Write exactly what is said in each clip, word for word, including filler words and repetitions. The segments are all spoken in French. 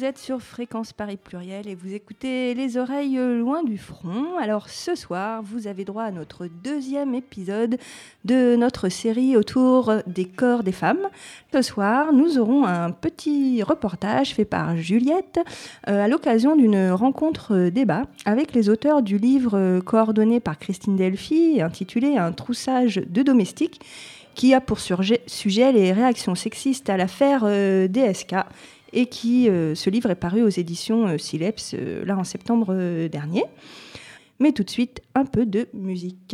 vous êtes sur Fréquence Paris Pluriel et vous écoutez Les Oreilles Loin du Front. Alors ce soir, vous avez droit à notre deuxième épisode de notre série autour des corps des femmes. Ce soir, nous aurons un petit reportage fait par Juliette euh, à l'occasion d'une rencontre débat avec les auteurs du livre coordonné par Christine Delphi intitulé « Un troussage de domestiques » qui a pour sujet, sujet les réactions sexistes à l'affaire euh, D S K. Et qui, euh, ce livre est paru aux éditions euh, Sileps, euh, là en septembre euh, dernier. Mais tout de suite, un peu de musique.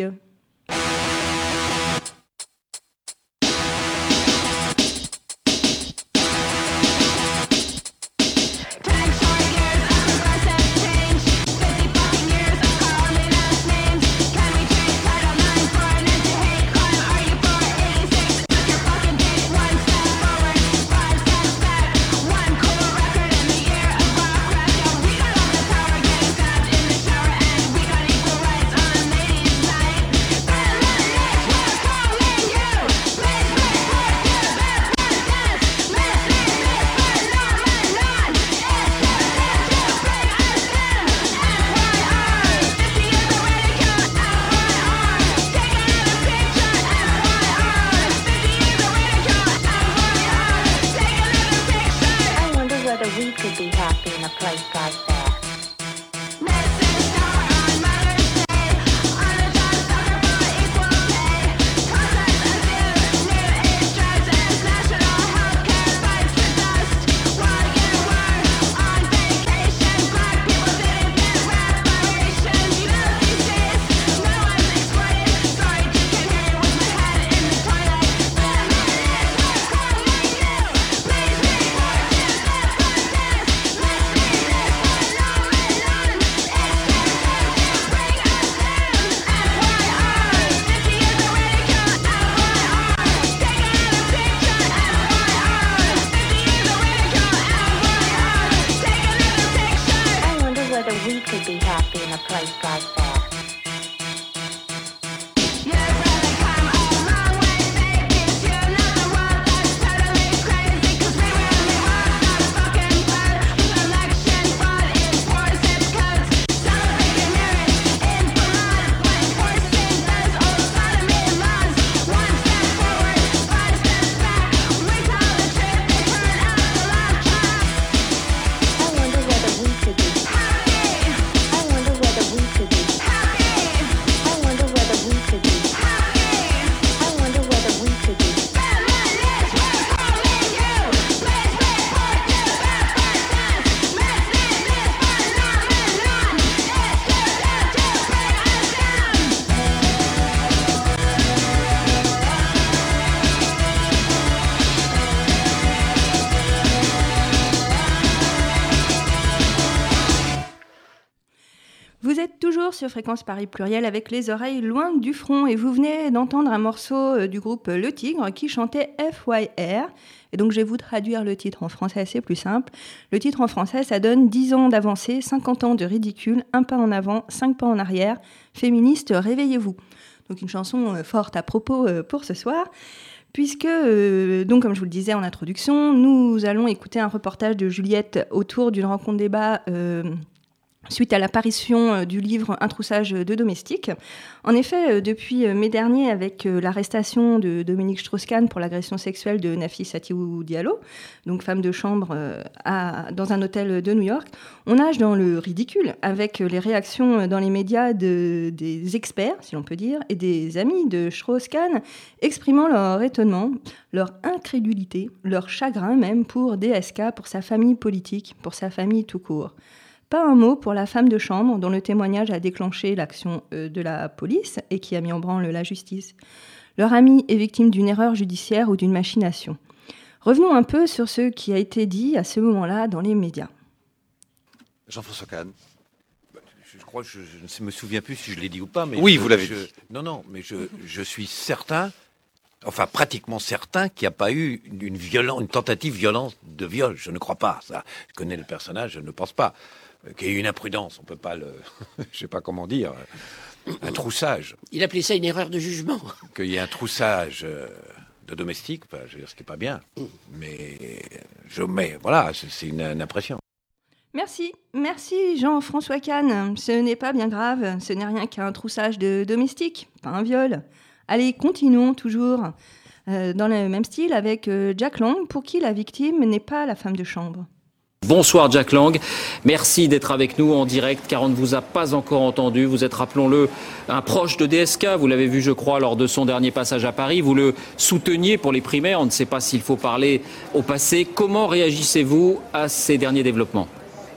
Sur Fréquence Paris Pluriel avec les oreilles loin du front et vous venez d'entendre un morceau du groupe Le Tigre qui chantait F Y R et donc je vais vous traduire le titre en français, c'est plus simple. Le titre en français ça donne dix ans d'avancée, cinquante ans de ridicule, un pas en avant, cinq pas en arrière, féministes réveillez-vous. Donc une chanson forte à propos pour ce soir. Puisque, euh, donc, comme je vous le disais en introduction, nous allons écouter un reportage de Juliette autour d'une rencontre débat euh, suite à l'apparition du livre « Un troussage de domestiques ». En effet, depuis mai dernier, avec l'arrestation de Dominique Strauss-Kahn pour l'agression sexuelle de Nafissatou Diallo, donc femme de chambre à, dans un hôtel de New York, on nage dans le ridicule avec les réactions dans les médias de, des experts, si l'on peut dire, et des amis de Strauss-Kahn exprimant leur étonnement, leur incrédulité, leur chagrin même pour D S K, pour sa famille politique, pour sa famille tout court. Pas un mot pour la femme de chambre dont le témoignage a déclenché l'action de la police et qui a mis en branle la justice. Leur amie est victime d'une erreur judiciaire ou d'une machination. Revenons un peu sur ce qui a été dit à ce moment-là dans les médias. Jean-François Kahn. Je crois, je, je ne me souviens plus si je l'ai dit ou pas. Mais oui, je, vous l'avez je, dit. Non, non, mais je, je suis certain, enfin pratiquement certain, qu'il n'y a pas eu une, violence, une tentative violente de viol. Je ne crois pas. Ça. Je connais le personnage, je ne pense pas. Qu'il y ait eu une imprudence, on ne peut pas le... je ne sais pas comment dire. Un troussage. Il appelait ça une erreur de jugement. Qu'il y ait un troussage de domestique, enfin, je veux dire, ce qui n'est pas bien. Mais, je, mais voilà, c'est, c'est une, une impression. Merci, merci Jean-François Kahn. Ce n'est pas bien grave, ce n'est rien qu'un troussage de domestique, pas un viol. Allez, continuons toujours euh, dans le même style avec euh, Jack Lang, pour qui la victime n'est pas la femme de chambre. Bonsoir Jack Lang, merci d'être avec nous en direct car on ne vous a pas encore entendu. Vous êtes, rappelons-le, un proche de D S K, vous l'avez vu je crois lors de son dernier passage à Paris. Vous le souteniez pour les primaires, on ne sait pas s'il faut parler au passé. Comment réagissez-vous à ces derniers développements ?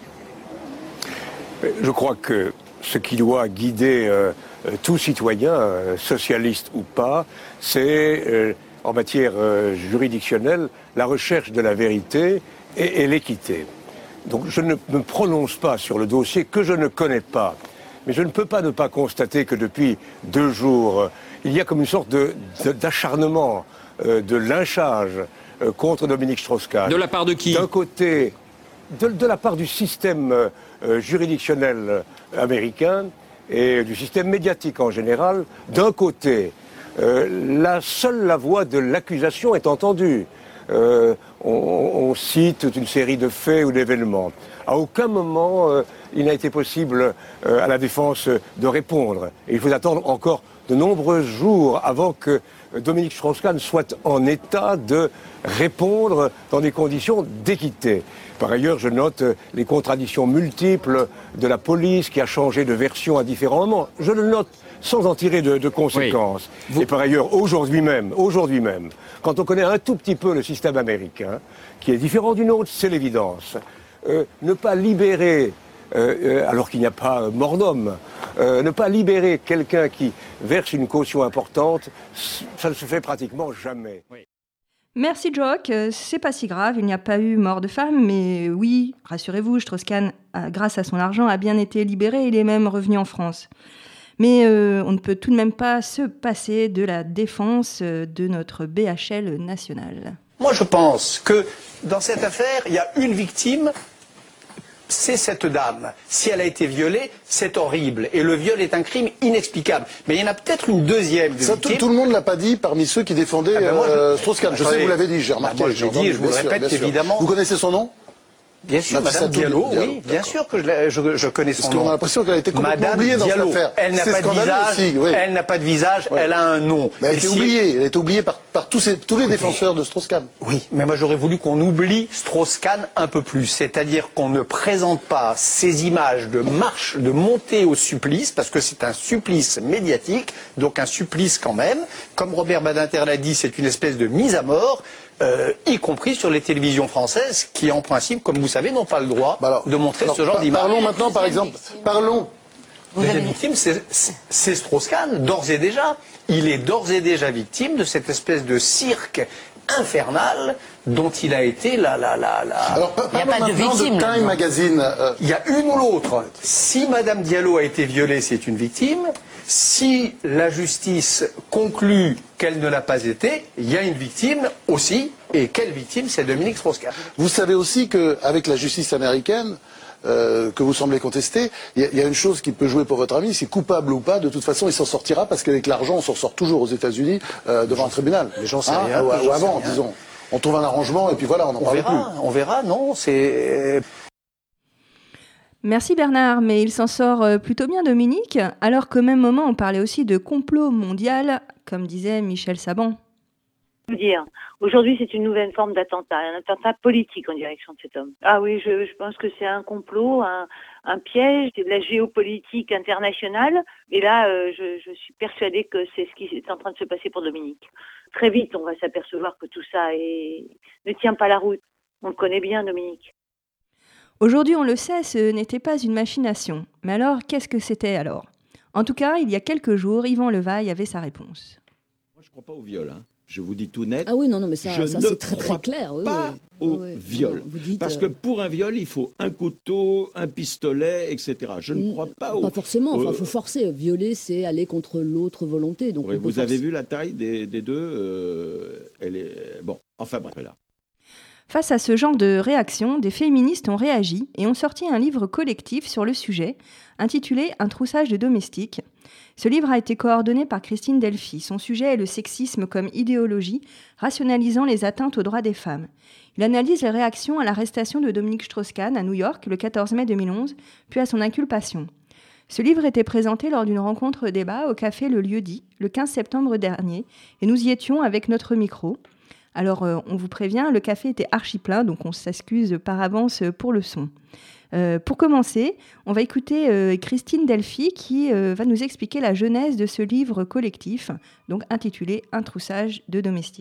Je crois que ce qui doit guider euh, tout citoyen, euh, socialiste ou pas, c'est euh, en matière euh, juridictionnelle la recherche de la vérité et, et l'équité. Donc je ne me prononce pas sur le dossier que je ne connais pas, mais je ne peux pas ne pas constater que depuis deux jours, euh, il y a comme une sorte de, de, d'acharnement, euh, de lynchage euh, contre Dominique Strauss-Kahn. De la part de qui ? D'un côté, de, de la part du système euh, euh, juridictionnel euh, américain et du système médiatique en général. D'un côté, euh, la seule la voix de l'accusation est entendue. Euh, on, on cite toute une série de faits ou d'événements. À aucun moment, euh, il n'a été possible euh, à la défense de répondre. Et il faut attendre encore de nombreux jours avant que Dominique Strauss-Kahn soit en état de répondre dans des conditions d'équité. Par ailleurs, je note les contradictions multiples de la police qui a changé de version à différents moments. Je le note sans en tirer de, de conséquences. Oui. Vous... Et par ailleurs, aujourd'hui même, aujourd'hui même, quand on connaît un tout petit peu le système américain, qui est différent du nôtre, c'est l'évidence. Euh, ne pas libérer, euh, euh, alors qu'il n'y a pas euh, mort d'homme, euh, ne pas libérer quelqu'un qui verse une caution importante, ça ne se fait pratiquement jamais. Oui. Merci Jock, c'est pas si grave, il n'y a pas eu mort de femme, mais oui, rassurez-vous, Strauss-Kahn, grâce à son argent, a bien été libéré, il est même revenu en France. Mais euh, on ne peut tout de même pas se passer de la défense de notre B H L national. Moi je pense que dans cette affaire, il y a une victime, c'est cette dame. Si elle a été violée, c'est horrible. Et le viol est un crime inexplicable. Mais il y en a peut-être une deuxième de Ça, victime. Tout, tout le monde ne l'a pas dit parmi ceux qui défendaient ah ben moi, euh, Strauss-Kahn. Je sais que vous l'avez dit, j'ai remarqué. Bah moi, je l'ai dit et je vous le répète sûr, évidemment. Vous connaissez son nom ? Bien sûr, Madame Diallo, oui, bien sûr que je, je, je connais son nom. Parce qu'on a l'impression qu'elle a été complètement Madame oubliée dans Diallo, cette affaire. elle n'a pas de visage, aussi, oui. elle n'a pas de visage, oui. Elle a un nom. Mais elle a été si... oubliée, elle a été oubliée par, par tous, ces, tous les oui. défenseurs de Strauss-Kahn. Oui, mais moi j'aurais voulu qu'on oublie Strauss-Kahn un peu plus, c'est-à-dire qu'on ne présente pas ces images de marche, de montée au supplice, parce que c'est un supplice médiatique, donc un supplice quand même. Comme Robert Badinter l'a dit, c'est une espèce de mise à mort. Euh, y compris sur les télévisions françaises qui, en principe, comme vous savez, n'ont pas le droit bah alors, de montrer alors, ce genre d'images. Parlons maintenant, par exemple, parlons. Vous êtes victime, c'est Strauss-Kahn, d'ores et déjà. Il est d'ores et déjà victime de cette espèce de cirque infernal dont il a été la... la, la, la... Alors, il n'y a pas de victime. De Time Magazine. Euh... Il y a une ou l'autre. Si Madame Diallo a été violée, c'est une victime. Si la justice conclut qu'elle ne l'a pas été, il y a une victime aussi. Et quelle victime? C'est Dominique Strauss-Kahn. Vous savez aussi qu'avec la justice américaine, euh, que vous semblez contester, il y, y a une chose qui peut jouer pour votre ami, c'est coupable ou pas, de toute façon il s'en sortira, parce qu'avec l'argent on s'en sort toujours aux États-Unis euh, devant un tribunal. Mais j'en sais hein, rien. Ou, ou avant, rien. disons. On trouve un arrangement et puis voilà, on n'en parle verra, plus. On verra, non, c'est... Merci Bernard, mais il s'en sort plutôt bien Dominique, alors qu'au même moment on parlait aussi de complot mondial, comme disait Michel Saban. Dire. Aujourd'hui, c'est une nouvelle forme d'attentat, un attentat politique en direction de cet homme. Ah oui, je, je pense que c'est un complot, un, un piège, c'est de la géopolitique internationale. Et là, euh, je, je suis persuadée que c'est ce qui est en train de se passer pour Dominique. Très vite, on va s'apercevoir que tout ça est... ne tient pas la route. On le connaît bien, Dominique. Aujourd'hui, on le sait, ce n'était pas une machination. Mais alors, qu'est-ce que c'était alors ? En tout cas, il y a quelques jours, Yvan Levaille avait sa réponse. Moi, je ne crois pas au viol, hein. Je vous dis tout net. Ah oui, non, non, mais ça, je ça ne c'est très, très clair. Oui, pas oui. au oui, viol. Vous dites, Parce euh... que pour un viol, il faut un couteau, un pistolet, et cetera. Je ne crois pas au... Pas forcément, il euh... faut forcer. Violer, c'est aller contre l'autre volonté. Donc oui, vous forcer. avez vu la taille des, des deux euh, elle est... Bon, enfin bref, là. Face à ce genre de réaction, des féministes ont réagi et ont sorti un livre collectif sur le sujet, intitulé « Un troussage de domestiques ». Ce livre a été coordonné par Christine Delphi. Son sujet est le sexisme comme idéologie, rationalisant les atteintes aux droits des femmes. Il analyse les réactions à l'arrestation de Dominique Strauss-Kahn à New York le quatorze mai deux mille onze, puis à son inculpation. Ce livre était présenté lors d'une rencontre débat au café Le Lieu-dit, le quinze septembre dernier, et nous y étions avec notre micro. Alors, euh, on vous prévient, le café était archi plein, donc on s'excuse par avance pour le son. Euh, pour commencer, on va écouter euh, Christine Delphi qui euh, va nous expliquer la genèse de ce livre collectif, donc intitulé « Un troussage de domestiques ».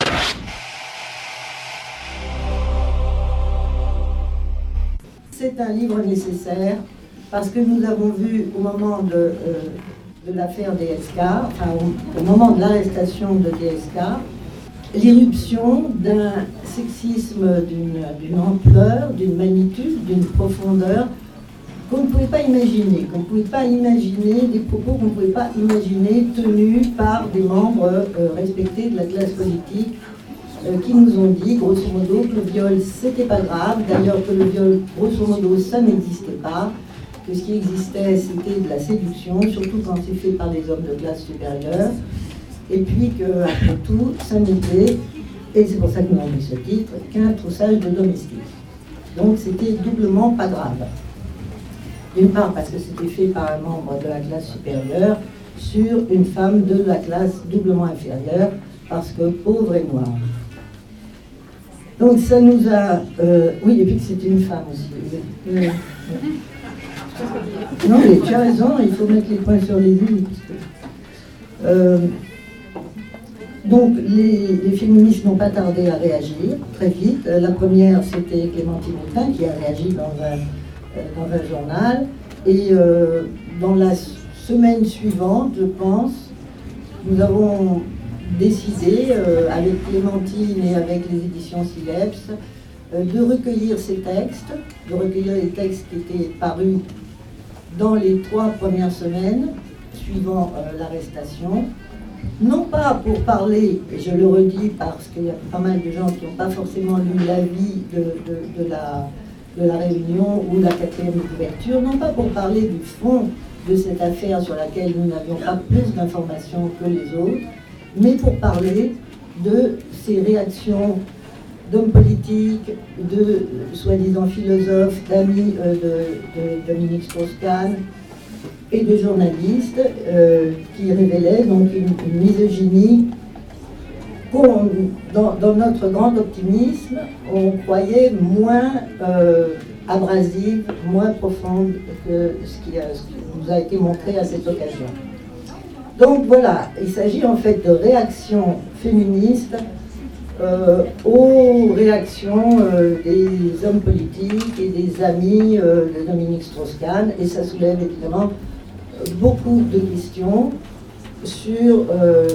C'est un livre nécessaire parce que nous avons vu au moment de, euh, de l'affaire D S K, enfin au, au moment de l'arrestation de D S K, l'irruption d'un sexisme d'une, d'une ampleur, d'une magnitude, d'une profondeur qu'on ne pouvait pas imaginer, qu'on ne pouvait pas imaginer, des propos qu'on ne pouvait pas imaginer tenus par des membres euh, respectés de la classe politique euh, qui nous ont dit, grosso modo, que le viol, c'était pas grave, d'ailleurs que le viol, grosso modo, ça n'existait pas, que ce qui existait, c'était de la séduction, surtout quand c'est fait par des hommes de classe supérieure. Et puis qu'après tout, ça n'était, et c'est pour ça que nous avons mis ce titre, qu'un troussage de domestiques. Donc c'était doublement pas grave. D'une part parce que c'était fait par un membre de la classe supérieure sur une femme de la classe doublement inférieure, parce que pauvre et noire. Donc ça nous a... Euh, oui, et puis que c'était une femme aussi. Euh, non, mais tu as raison, il faut mettre les points sur les i. Euh, Donc les, les féministes n'ont pas tardé à réagir très vite. La première, c'était Clémentine Autain qui a réagi dans un, euh, dans un journal. Et euh, dans la semaine suivante, je pense, nous avons décidé, euh, avec Clémentine et avec les éditions Sileps, euh, de recueillir ces textes, de recueillir les textes qui étaient parus dans les trois premières semaines suivant euh, l'arrestation. Non pas pour parler, et je le redis parce qu'il y a pas mal de gens qui n'ont pas forcément lu l'avis de, de, de, la, de la réunion ou la quatrième couverture, non pas pour parler du fond de cette affaire sur laquelle nous n'avions pas plus d'informations que les autres, mais pour parler de ces réactions d'hommes politiques, de euh, soi-disant philosophes, d'amis euh, de, de Dominique Strauss-Kahn, et de journalistes euh, qui révélaient donc une, une misogynie qu'on, dans, dans notre grand optimisme, on croyait moins euh, abrasive, moins profonde que ce qui, a, ce qui nous a été montré à cette occasion. Donc voilà, il s'agit en fait de réactions féministes euh, aux réactions euh, des hommes politiques et des amis euh, de Dominique Strauss-Kahn, et ça soulève évidemment beaucoup de questions sur euh,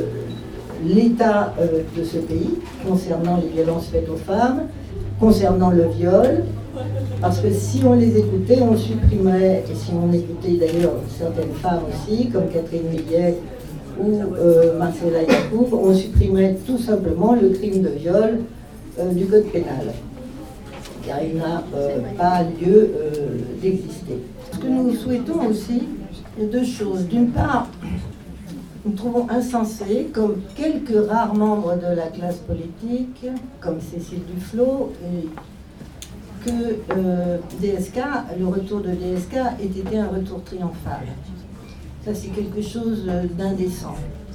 l'état euh, de ce pays concernant les violences faites aux femmes, concernant le viol, parce que si on les écoutait, on supprimerait, et si on écoutait d'ailleurs certaines femmes aussi, comme Catherine Millet ou euh, Marcella Yacoub, on supprimerait tout simplement le crime de viol euh, du code pénal, car il n'a euh, pas lieu euh, d'exister. Ce que nous souhaitons aussi, il y a deux choses. D'une part, nous trouvons insensé, comme quelques rares membres de la classe politique, comme Cécile Duflot, et que euh, D S K, le retour de D S K ait été un retour triomphal. Ça, c'est quelque chose d'indécent.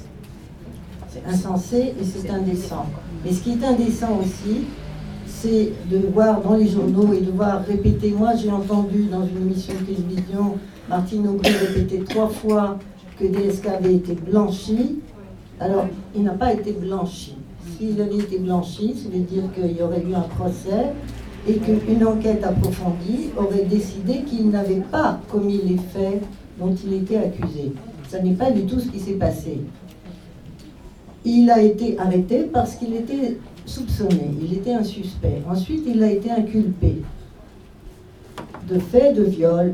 C'est insensé et c'est indécent. Mais ce qui est indécent aussi, c'est de voir dans les journaux et de voir répéter. Moi, j'ai entendu dans une émission de télévision Martine Aubry répéter trois fois que D S K avait été blanchi. Alors, il n'a pas été blanchi. S'il avait été blanchi, ça veut dire qu'il y aurait eu un procès et qu'une enquête approfondie aurait décidé qu'il n'avait pas commis les faits dont il était accusé. Ça n'est pas du tout ce qui s'est passé. Il a été arrêté parce qu'il était soupçonné, il était un suspect. Ensuite, il a été inculpé de faits de viol.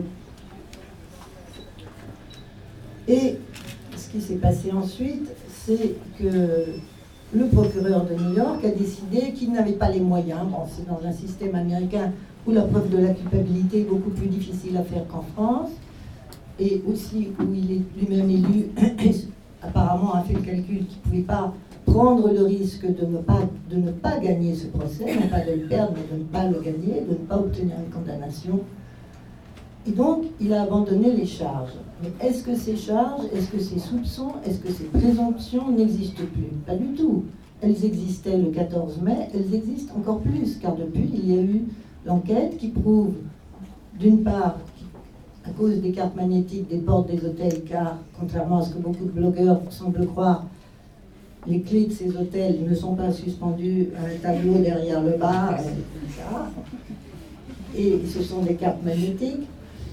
Et ce qui s'est passé ensuite, c'est que le procureur de New York a décidé qu'il n'avait pas les moyens. Bon, c'est dans un système américain où la preuve de la culpabilité est beaucoup plus difficile à faire qu'en France, et aussi où il est lui-même élu, apparemment a fait le calcul qu'il ne pouvait pas prendre le risque de ne, pas, de ne pas gagner ce procès, non pas de le perdre, mais de ne pas le gagner, de ne pas obtenir une condamnation. Et donc, il a abandonné les charges. Mais est-ce que ces charges, est-ce que ces soupçons, est-ce que ces présomptions n'existent plus? Pas du tout. Elles existaient le quatorze mai, elles existent encore plus, car depuis, il y a eu l'enquête qui prouve, d'une part, à cause des cartes magnétiques des portes des hôtels, car, contrairement à ce que beaucoup de blogueurs semblent croire, les clés de ces hôtels ne sont pas suspendues à un tableau derrière le bar, et cetera. Et ce sont des cartes magnétiques.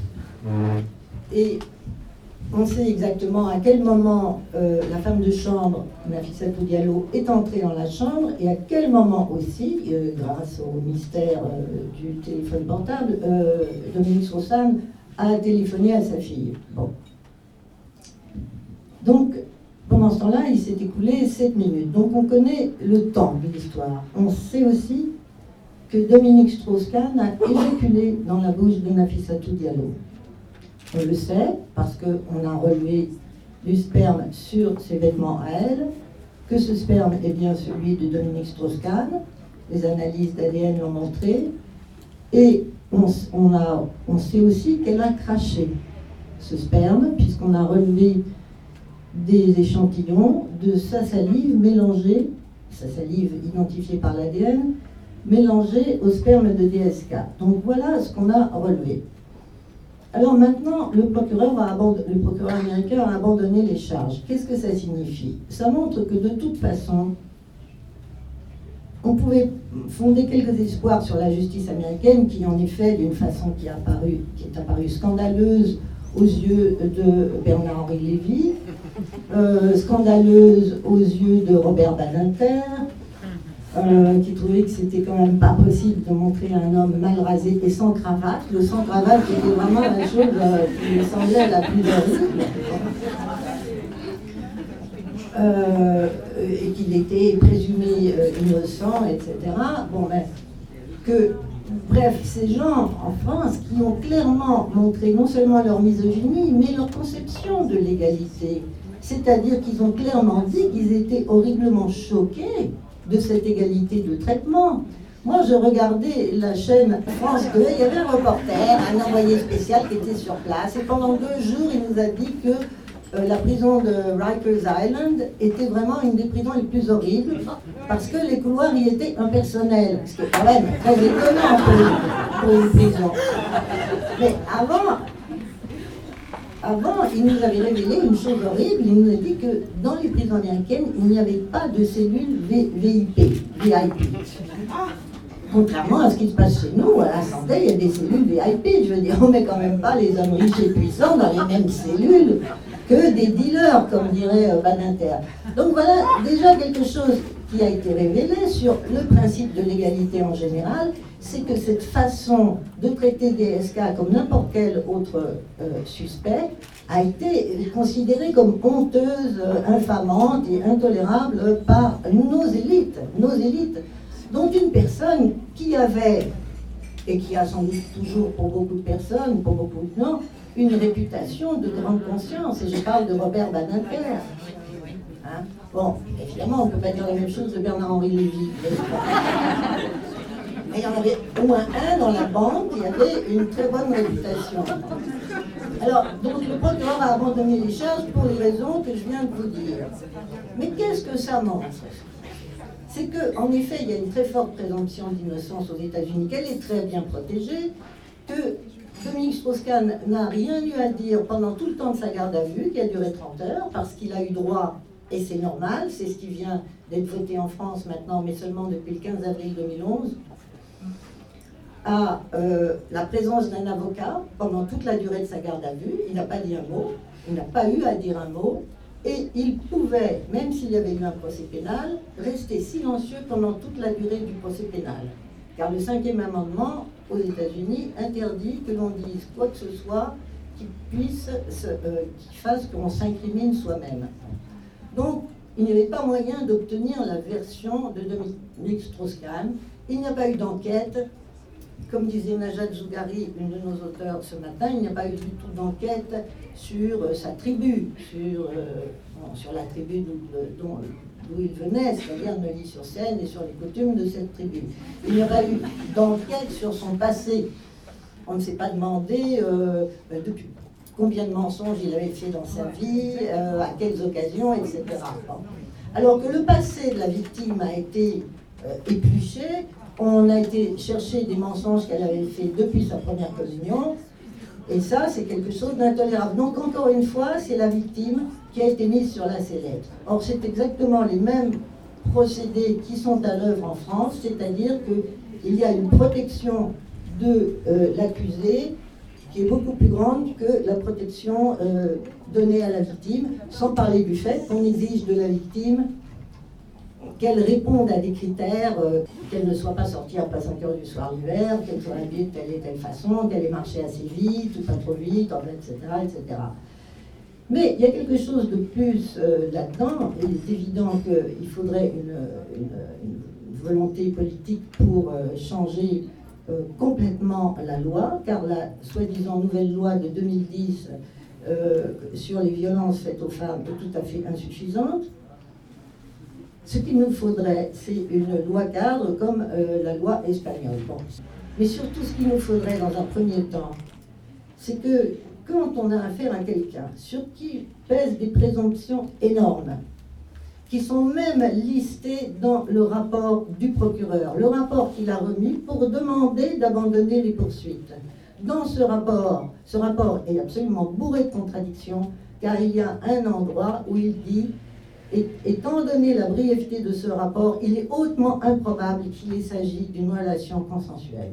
Et on sait exactement à quel moment euh, la femme de chambre, Nafissatou Diallo, est entrée dans la chambre et à quel moment aussi, euh, grâce au mystère euh, du téléphone portable, euh, Dominique Strauss-Kahn a téléphoné à sa fille. Bon. Donc, pendant ce temps-là, il s'est écoulé sept minutes. Donc, on connaît le temps de l'histoire. On sait aussi que Dominique Strauss-Kahn a éjaculé dans la bouche de Nafissatou Diallo. On le sait parce qu'on a relevé du sperme sur ses vêtements à elle, que ce sperme est bien celui de Dominique Strauss-Kahn. Les analyses d'A D N l'ont montré. Et on, on, a, on sait aussi qu'elle a craché ce sperme, puisqu'on a relevé des échantillons de sa salive mélangée, sa salive identifiée par l'A D N, mélangée au sperme de D S K. Donc voilà ce qu'on a relevé. Alors maintenant, le procureur, a abandonné, le procureur américain a abandonné les charges. Qu'est-ce que ça signifie? Ça montre que de toute façon, on pouvait fonder quelques espoirs sur la justice américaine qui, en effet, d'une façon qui, a apparu, qui est apparue scandaleuse aux yeux de Bernard-Henri Lévy, euh, scandaleuse aux yeux de Robert Badinter, euh, qui trouvait que c'était quand même pas possible de montrer un homme mal rasé et sans cravate. Le sans cravate était vraiment la chose euh, qui me semblait la plus horrible. Euh, et qu'il était présumé euh, innocent, et cetera. Bon, ben, que, bref, ces gens en France qui ont clairement montré non seulement leur misogynie, mais leur conception de l'égalité. C'est-à-dire qu'ils ont clairement dit qu'ils étaient horriblement choqués de cette égalité de traitement. Moi, je regardais la chaîne France deux, il y avait un reporter, un envoyé spécial qui était sur place, et pendant deux jours, il nous a dit que Euh, la prison de Rikers Island était vraiment une des prisons les plus horribles parce que les couloirs y étaient impersonnels. Ce qui est quand même très étonnant pour une, pour une prison. Mais avant, avant, il nous avait révélé une chose horrible. Il nous a dit que dans les prisons américaines, il n'y avait pas de cellules V I P, V I P. Contrairement à ce qui se passe chez nous, à la santé, il y a des cellules V I P. Je veux dire, on ne met quand même pas les hommes riches et puissants dans les mêmes cellules que des dealers, comme dirait euh, Badinter. Donc voilà déjà quelque chose qui a été révélé sur le principe de l'égalité en général, c'est que cette façon de traiter D S K comme n'importe quel autre euh, suspect a été considérée comme honteuse, euh, infamante et intolérable par nos élites, nos élites, dont une personne qui avait, et qui a sans doute toujours pour beaucoup de personnes, pour beaucoup de gens, une réputation de grande conscience, et je parle de Robert Badinter. Hein? Bon, évidemment, on ne peut pas dire la même chose de Bernard-Henri Lévy. Mais il y en avait au moins un dans la bande qui avait une très bonne réputation. Alors, donc le procureur a abandonné les charges pour les raisons que je viens de vous dire. Mais qu'est-ce que ça montre? C'est qu'en effet, il y a une très forte présomption d'innocence aux États-Unis, qu'elle est très bien protégée, que Dominique Strauss-Kahn n'a rien eu à dire pendant tout le temps de sa garde à vue, qui a duré trente heures, parce qu'il a eu droit, et c'est normal, c'est ce qui vient d'être voté en France maintenant, mais seulement depuis le quinze avril deux mille onze, à euh, la présence d'un avocat pendant toute la durée de sa garde à vue. Il n'a pas dit un mot, il n'a pas eu à dire un mot, et il pouvait, même s'il y avait eu un procès pénal, rester silencieux pendant toute la durée du procès pénal. Car le cinquième amendement aux États-Unis interdit que l'on dise quoi que ce soit qui puisse, se, euh, qui fasse qu'on s'incrimine soi-même. Donc, il n'y avait pas moyen d'obtenir la version de Dominique Strauss-Kahn. Il n'y a pas eu d'enquête. Comme disait Najat Zougari, une de nos auteurs ce matin, il n'y a pas eu du tout d'enquête sur euh, sa tribu, sur, euh, bon, sur la tribu d'où, dont, d'où il venait, c'est-à-dire Neuilly-sur-Seine, et sur les coutumes de cette tribu. Il n'y a pas eu d'enquête sur son passé. On ne s'est pas demandé euh, depuis combien de mensonges il avait fait dans sa vie, euh, à quelles occasions, et cetera. Bon. Alors que le passé de la victime a été euh, épluché, on a été chercher des mensonges qu'elle avait fait depuis sa première communion, et ça, c'est quelque chose d'intolérable. Donc, encore une fois, c'est la victime qui a été mise sur la sellette. Or, c'est exactement les mêmes procédés qui sont à l'œuvre en France, c'est-à-dire qu'il y a une protection de euh, l'accusé qui est beaucoup plus grande que la protection euh, donnée à la victime, sans parler du fait qu'on exige de la victime qu'elle réponde à des critères, euh, qu'elle ne soit pas sortie après cinq heures du soir l'hiver, qu'elle soit habillée de telle et telle façon, qu'elle ait marché assez vite, ou pas trop vite, et cetera, et cetera. Mais il y a quelque chose de plus euh, là-dedans. Il est évident qu'il faudrait une, une, une volonté politique pour euh, changer euh, complètement la loi, car la soi-disant nouvelle loi de deux mille dix euh, sur les violences faites aux femmes est tout à fait insuffisante. Ce qu'il nous faudrait, c'est une loi cadre comme euh, la loi espagnole. Bon. Mais surtout, ce qu'il nous faudrait dans un premier temps, c'est que quand on a affaire à quelqu'un sur qui pèsent des présomptions énormes, qui sont même listées dans le rapport du procureur, le rapport qu'il a remis pour demander d'abandonner les poursuites. Dans ce rapport, ce rapport est absolument bourré de contradictions, car il y a un endroit où il dit: Et, étant donné la brièveté de ce rapport, il est hautement improbable qu'il s'agisse d'une relation consensuelle.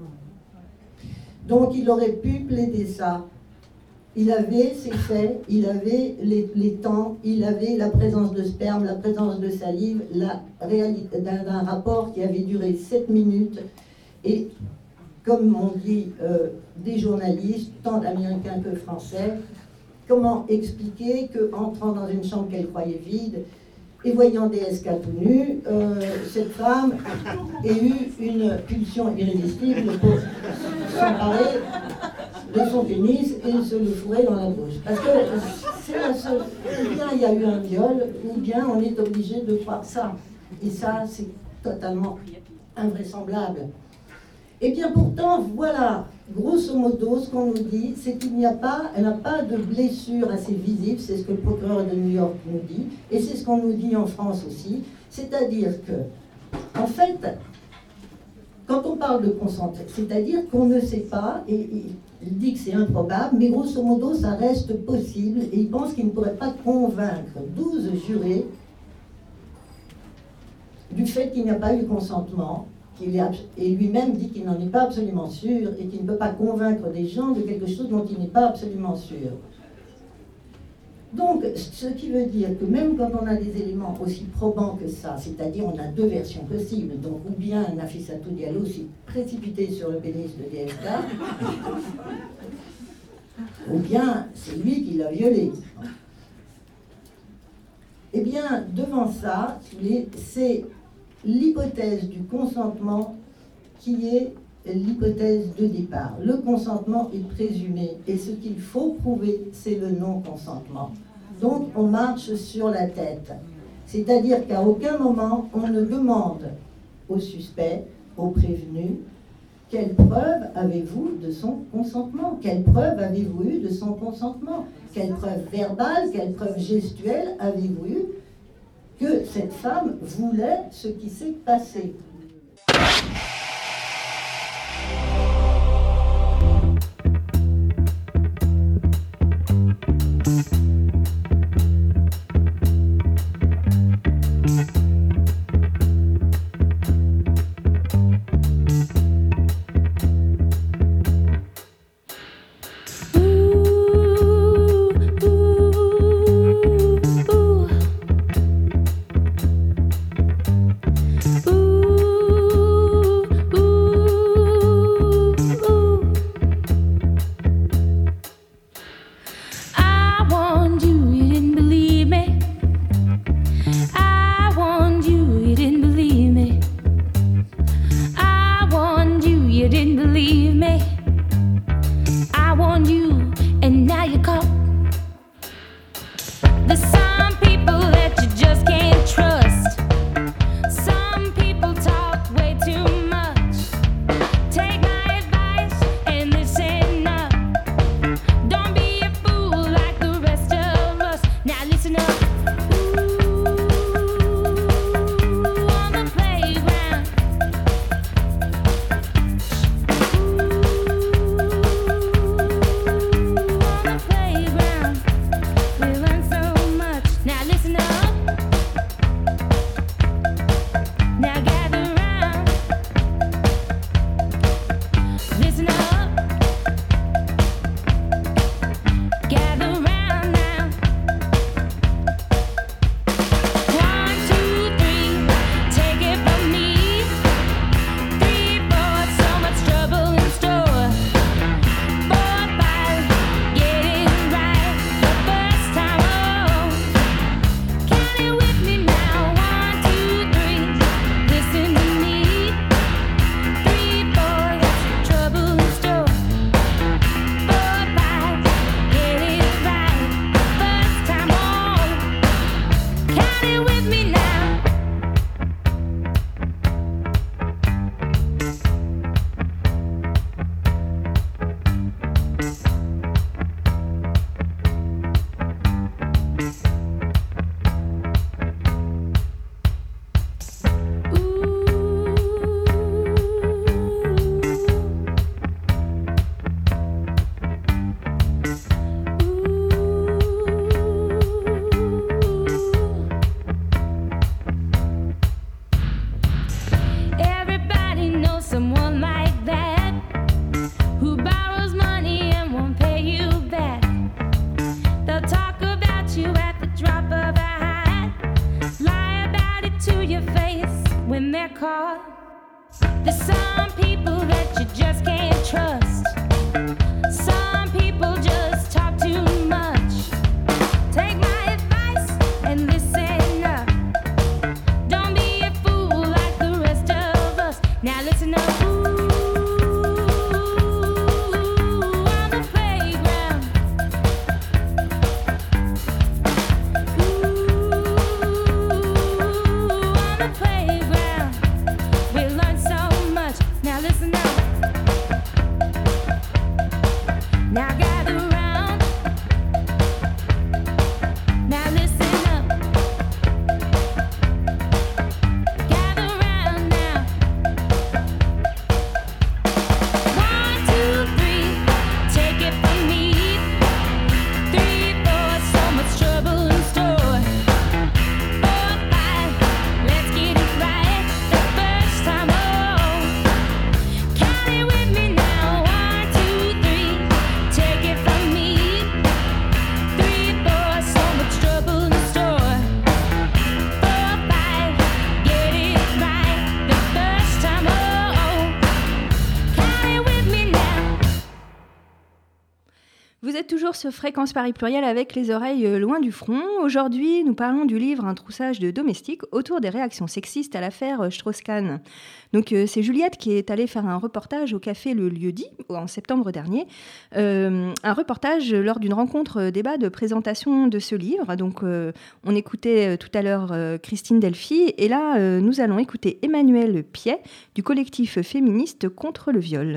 Donc il aurait pu plaider ça. Il avait ses faits, il avait les, les temps, il avait la présence de sperme, la présence de salive, la réalité d'un, d'un rapport qui avait duré sept minutes. Et comme m'ont dit euh, des journalistes, tant américains que français, comment expliquer qu'entrant dans une chambre qu'elle croyait vide et voyant D S K tout nu, euh, cette femme ait eu une pulsion irrésistible pour s'emparer de son pénis et se le fourrer dans la bouche. Parce que c'est la seule... Ou bien il y a eu un viol, ou bien on est obligé de croire ça. Et ça, c'est totalement invraisemblable. Et bien pourtant, voilà, grosso modo, ce qu'on nous dit, c'est qu'il n'y a pas, elle n'a pas de blessure assez visible, c'est ce que le procureur de New York nous dit, et c'est ce qu'on nous dit en France aussi, c'est-à-dire que, en fait, quand on parle de consentement, c'est-à-dire qu'on ne sait pas, et, et il dit que c'est improbable, mais grosso modo, ça reste possible, et il pense qu'il ne pourrait pas convaincre douze jurés du fait qu'il n'y a pas eu consentement, qu'il est, et lui-même dit qu'il n'en est pas absolument sûr et qu'il ne peut pas convaincre des gens de quelque chose dont il n'est pas absolument sûr. Donc, ce qui veut dire que même quand on a des éléments aussi probants que ça, c'est-à-dire on a deux versions possibles, donc ou bien Nafissatou Diallo s'est précipité sur le pénis de D S K, ou bien c'est lui qui l'a violé. Eh bien, devant ça, c'est l'hypothèse du consentement qui est l'hypothèse de départ. Le consentement est présumé et ce qu'il faut prouver, c'est le non-consentement. Donc on marche sur la tête. C'est-à-dire qu'à aucun moment on ne demande au suspect, au prévenu, quelle preuve avez-vous de son consentement? Quelle preuve avez-vous eu de son consentement? Quelle preuve verbale, quelle preuve gestuelle avez-vous eu que cette femme voulait ce qui s'est passé? Ooh. on you, and now you're caught. There's some people that you just can't trust. Some people talk way too much. Take my advice and listen up. Don't be a fool like the rest of us. Now listen up. Vous êtes toujours sur Fréquence Paris Pluriel avec les oreilles loin du front. Aujourd'hui, nous parlons du livre Un troussage de domestiques autour des réactions sexistes à l'affaire Strauss-Kahn. Donc, euh, c'est Juliette qui est allée faire un reportage au café Le Lieu-dit en septembre dernier. Euh, un reportage lors d'une rencontre débat de présentation de ce livre. Donc, euh, on écoutait tout à l'heure euh, Christine Delphi et là, euh, nous allons écouter Emmanuel Piet du collectif féministe contre le viol.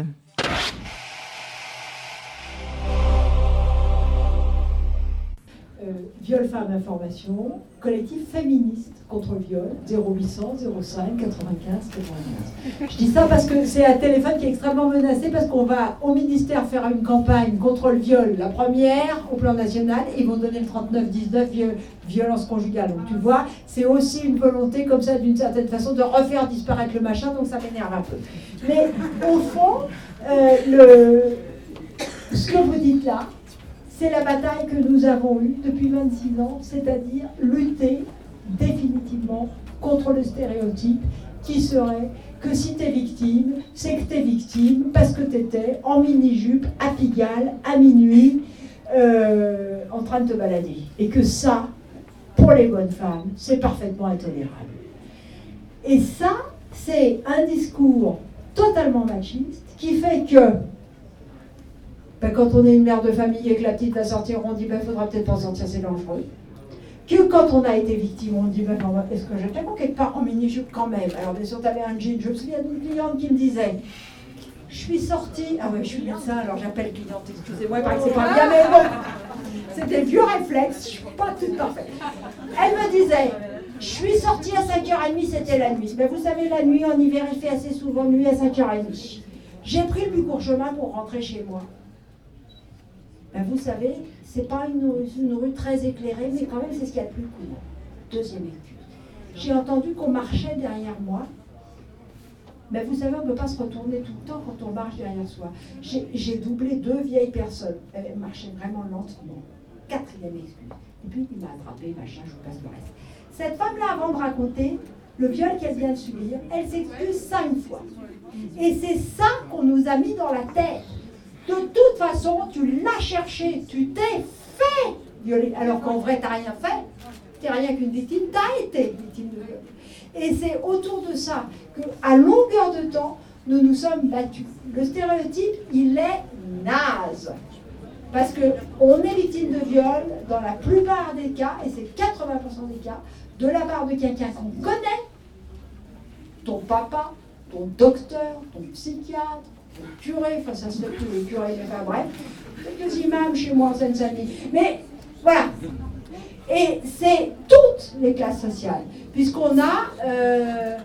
Euh, Viol Femmes Information, collectif féministe contre le viol, zéro huit cents zéro cinq quatre-vingt-quinze quatre-vingt-quinze. Je dis ça parce que c'est un téléphone qui est extrêmement menacé parce qu'on va au ministère faire une campagne contre le viol, la première au plan national, et ils vont donner le trente-neuf dix-neuf viol, violence conjugale. Donc tu vois, c'est aussi une volonté comme ça d'une certaine façon de refaire disparaître le machin, donc ça m'énerve un peu. Mais au fond, euh, le... ce que vous dites là, c'est la bataille que nous avons eue depuis vingt-six ans, c'est-à-dire lutter définitivement contre le stéréotype qui serait que si t'es victime, c'est que t'es victime parce que t'étais en mini-jupe, à Pigalle, à minuit, euh, en train de te balader. Et que ça, pour les bonnes femmes, c'est parfaitement intolérable. Et ça, c'est un discours totalement machiste qui fait que Ben, quand on est une mère de famille et que la petite va sortir, on dit ben, il faudra peut-être pas sortir, c'est dangereux. Que quand on a été victime, on dit ben, est-ce que j'étais quelque part en mini-jupe quand même? Alors bien sûr, tu avais un jean. Je me souviens d'une cliente qui me disait je suis sortie. Ah ouais, je suis médecin, alors j'appelle cliente, excusez-moi, il paraît que c'est pas bien, mais bon. C'était vieux réflexe, je suis pas toute parfaite. Elle me disait je suis sortie à cinq heures trente, c'était la nuit. Mais vous savez, la nuit, en hiver, il fait assez souvent nuit à cinq heures trente. J'ai pris le plus court chemin pour rentrer chez moi. Ben, vous savez, c'est pas une, une rue très éclairée, mais quand même, c'est ce qu'il y a de plus court. Deuxième excuse. J'ai entendu qu'on marchait derrière moi. Mais vous savez, on ne peut pas se retourner tout le temps quand on marche derrière soi. J'ai doublé deux vieilles personnes. Elles marchaient vraiment lentement. Quatrième excuse. Et puis, il m'a attrapé, machin, je vous passe le reste. Cette femme-là, avant de raconter le viol qu'elle vient de subir, elle s'excuse cinq fois. Et c'est ça qu'on nous a mis dans la tête. De toute façon, tu l'as cherché, tu t'es fait violer. Alors qu'en vrai, tu n'as rien fait. Tu n'es rien qu'une victime, tu as été victime de viol. Et c'est autour de ça qu'à longueur de temps, nous nous sommes battus. Le stéréotype, il est naze. Parce qu'on est victime de viol dans la plupart des cas, et c'est quatre-vingts pour cent des cas, de la part de quelqu'un qu'on connaît, ton papa, ton docteur, ton psychiatre, ton curé, enfin ça se fait plus les curés, mais enfin bref, quelques imams chez moi en Seine-Saint-Denis. Mais voilà. Et c'est toutes les classes sociales, puisqu'on a euh,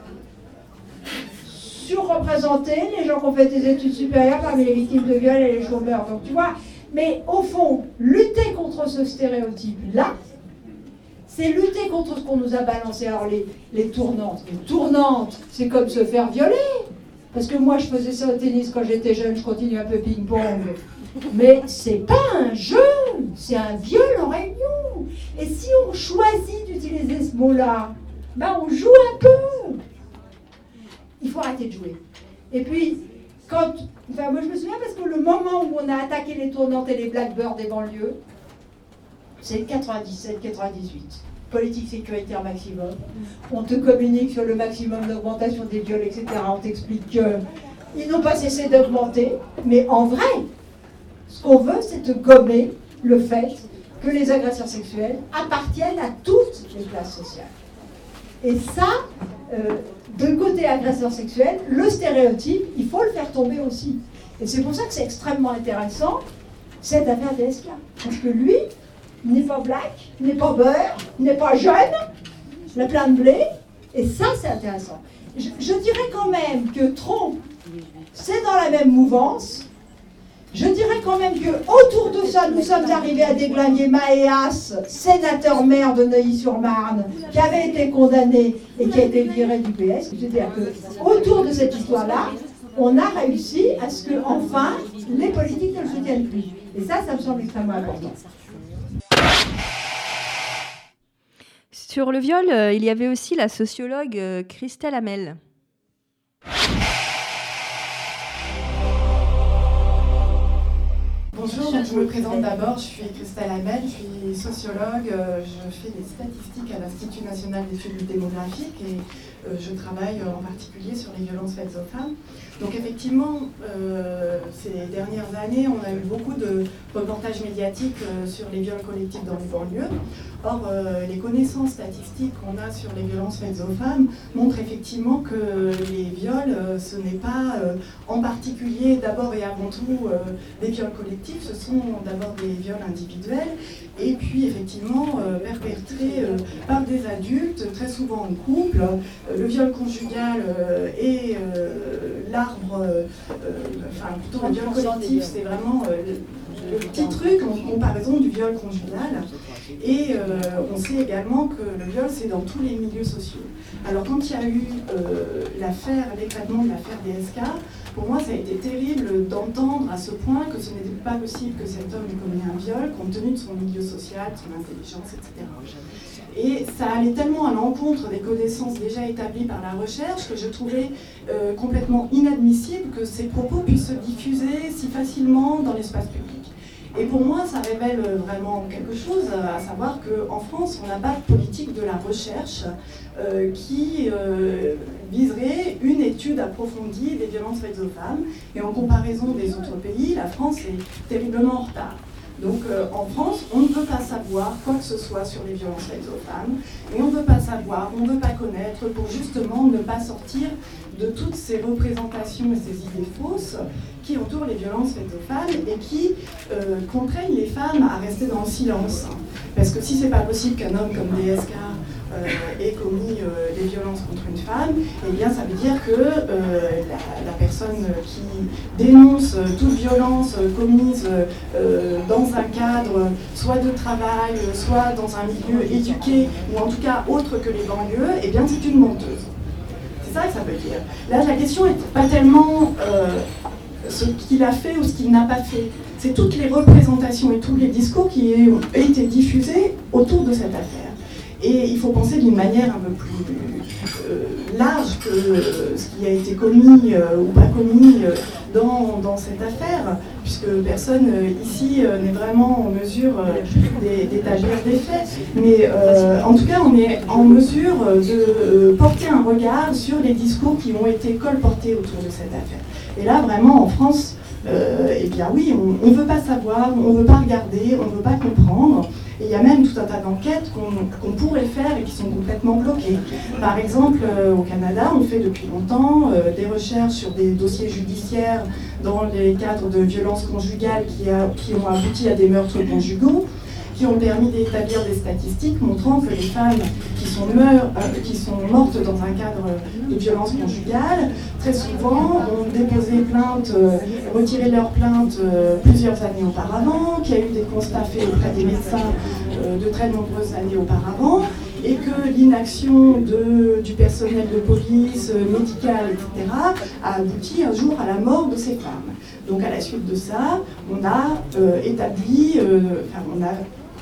surreprésenté les gens qui ont fait des études supérieures parmi les victimes de viol et les chômeurs. Donc tu vois, mais au fond, lutter contre ce stéréotype-là, c'est lutter contre ce qu'on nous a balancé. Alors les, les tournantes, les tournantes, c'est comme se faire violer. Parce que moi je faisais ça au tennis quand j'étais jeune, je continue un peu ping-pong. Mais c'est pas un jeu, c'est un viol en réunion. Et si on choisit d'utiliser ce mot-là, ben on joue un peu. Il faut arrêter de jouer. Et puis, quand... Enfin, moi je me souviens parce que le moment où on a attaqué les tournantes et les blackbirds des banlieues, c'est quatre-vingt-dix-sept quatre-vingt-dix-huit. Politique sécuritaire maximum. On te communique sur le maximum d'augmentation des viols, et cetera. On t'explique qu'ils n'ont pas cessé d'augmenter. Mais en vrai, ce qu'on veut, c'est te gommer le fait que les agresseurs sexuels appartiennent à toutes les classes sociales. Et ça, euh, de côté agresseur sexuel, le stéréotype, il faut le faire tomber aussi. Et c'est pour ça que c'est extrêmement intéressant, cette affaire D S K. Parce que lui, il n'est pas black, il n'est pas beurre, il n'est pas jeune, il a plein de blé, et ça, c'est intéressant. Je, je dirais quand même que Trump, c'est dans la même mouvance. Je dirais quand même qu'autour de ça, nous sommes arrivés à déglinguer Maéas, sénateur maire de Neuilly-sur-Marne, qui avait été condamné et qui a été viré du P S. C'est-à-dire qu'autour de cette histoire-là, on a réussi à ce que, enfin, les politiques ne le soutiennent plus. Et ça, ça me semble extrêmement important. Sur le viol, euh, il y avait aussi la sociologue euh, Christelle Hamel. Bonjour, donc je me présente d'abord, je suis Christelle Hamel, je suis sociologue, euh, je fais des statistiques à l'Institut national d'études démographiques et euh, je travaille en particulier sur les violences faites aux femmes. Donc effectivement, euh, ces dernières années, on a eu beaucoup de reportages médiatiques euh, sur les viols collectifs dans les banlieues. Or, euh, les connaissances statistiques qu'on a sur les violences faites aux femmes montrent effectivement que les viols, euh, ce n'est pas euh, en particulier d'abord et avant tout euh, des viols collectifs, ce sont d'abord des viols individuels et puis effectivement euh, perpétrés euh, par des adultes, très souvent en couple. Euh, le viol conjugal euh, est euh, l'arbre, euh, euh, enfin plutôt le viol collectif, c'est vraiment euh, le, le petit truc en comparaison du viol conjugal. Et euh, on sait également que le viol, c'est dans tous les milieux sociaux. Alors quand il y a eu euh, l'affaire, l'éclatement de l'affaire D S K, pour moi ça a été terrible d'entendre à ce point que ce n'était pas possible que cet homme ait commis un viol compte tenu de son milieu social, de son intelligence, et cetera. Et ça allait tellement à l'encontre des connaissances déjà établies par la recherche que je trouvais euh, complètement inadmissible que ces propos puissent se diffuser si facilement dans l'espace public. Et pour moi, ça révèle vraiment quelque chose, à savoir qu'en France, on n'a pas de politique de la recherche euh, qui euh, viserait une étude approfondie des violences faites aux femmes. Et en comparaison des autres pays, la France est terriblement en retard. Donc euh, en France, on ne peut pas savoir quoi que ce soit sur les violences faites aux femmes, et on ne veut pas savoir, on ne veut pas connaître pour justement ne pas sortir de toutes ces représentations et ces idées fausses qui entourent les violences faites aux femmes et qui euh, contraignent les femmes à rester dans le silence. Parce que si c'est pas possible qu'un homme comme D S K euh, ait commis euh, des violences contre une femme, eh bien ça veut dire que euh, la, la personne qui dénonce euh, toute violence euh, commise euh, dans un cadre soit de travail, soit dans un milieu éduqué, ou en tout cas autre que les banlieues, eh bien c'est une menteuse. C'est ça que ça veut dire. Là, la question n'est pas tellement euh, ce qu'il a fait ou ce qu'il n'a pas fait. C'est toutes les représentations et tous les discours qui ont été diffusés autour de cette affaire. Et il faut penser d'une manière un peu plus euh, large que euh, ce qui a été commis euh, ou pas commis euh, dans, dans cette affaire, puisque personne euh, ici euh, n'est vraiment en mesure euh, d'établir des faits. Mais euh, en tout cas, on est en mesure de euh, porter un regard sur les discours qui ont été colportés autour de cette affaire. Et là, vraiment, en France, euh, eh bien oui, on ne veut pas savoir, on ne veut pas regarder, on ne veut pas comprendre. Et il y a même tout un tas d'enquêtes qu'on qu'on pourrait faire et qui sont complètement bloquées. Par exemple, euh, au Canada, on fait depuis longtemps euh, des recherches sur des dossiers judiciaires dans les cadres de violences conjugales qui, a, qui ont abouti à des meurtres conjugaux, qui ont permis d'établir des statistiques montrant que les femmes qui sont, meurs, euh, qui sont mortes dans un cadre de violence conjugale, très souvent ont déposé plainte, euh, retiré leur plainte euh, plusieurs années auparavant, qu'il y a eu des constats faits auprès des médecins euh, de très nombreuses années auparavant, et que l'inaction de, du personnel de police, euh, médical, et cetera, a abouti un jour à la mort de ces femmes. Donc à la suite de ça, on a euh, établi, euh, enfin on a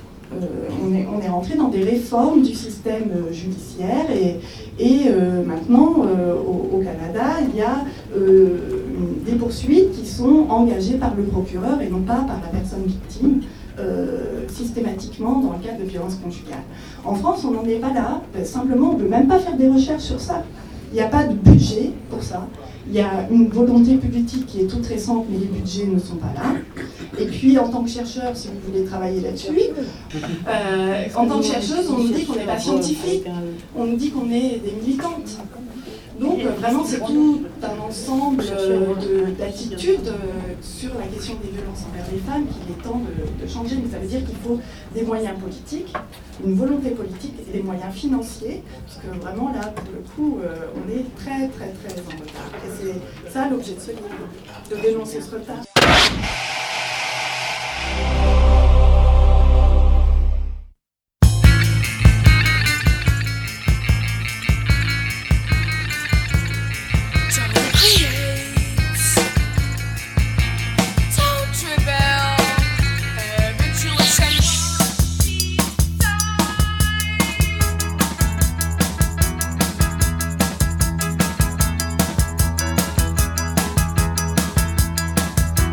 Euh, on, est, on est rentré dans des réformes du système euh, judiciaire et, et euh, maintenant euh, au, au Canada il y a euh, des poursuites qui sont engagées par le procureur et non pas par la personne victime euh, systématiquement dans le cadre de violences conjugales. En France on n'en est pas là, simplement on ne peut même pas faire des recherches sur ça. Il n'y a pas de budget pour ça. Il y a une volonté politique qui est toute récente, mais les budgets ne sont pas là. Et puis, en tant que chercheur, si vous voulez travailler là-dessus, euh, en tant que chercheuse, on nous dit qu'on n'est pas scientifique, on nous dit qu'on est des militantes. Donc, euh, vraiment, c'est tout un ensemble euh, d'attitudes euh, sur la question des violences envers les femmes qu'il est temps de, de changer. Mais ça veut dire qu'il faut des moyens politiques, une volonté politique et des moyens financiers, parce que vraiment, là, pour le coup, euh, on est très, très, très en retard. Et c'est ça l'objet de ce livre, de dénoncer ce retard. Thank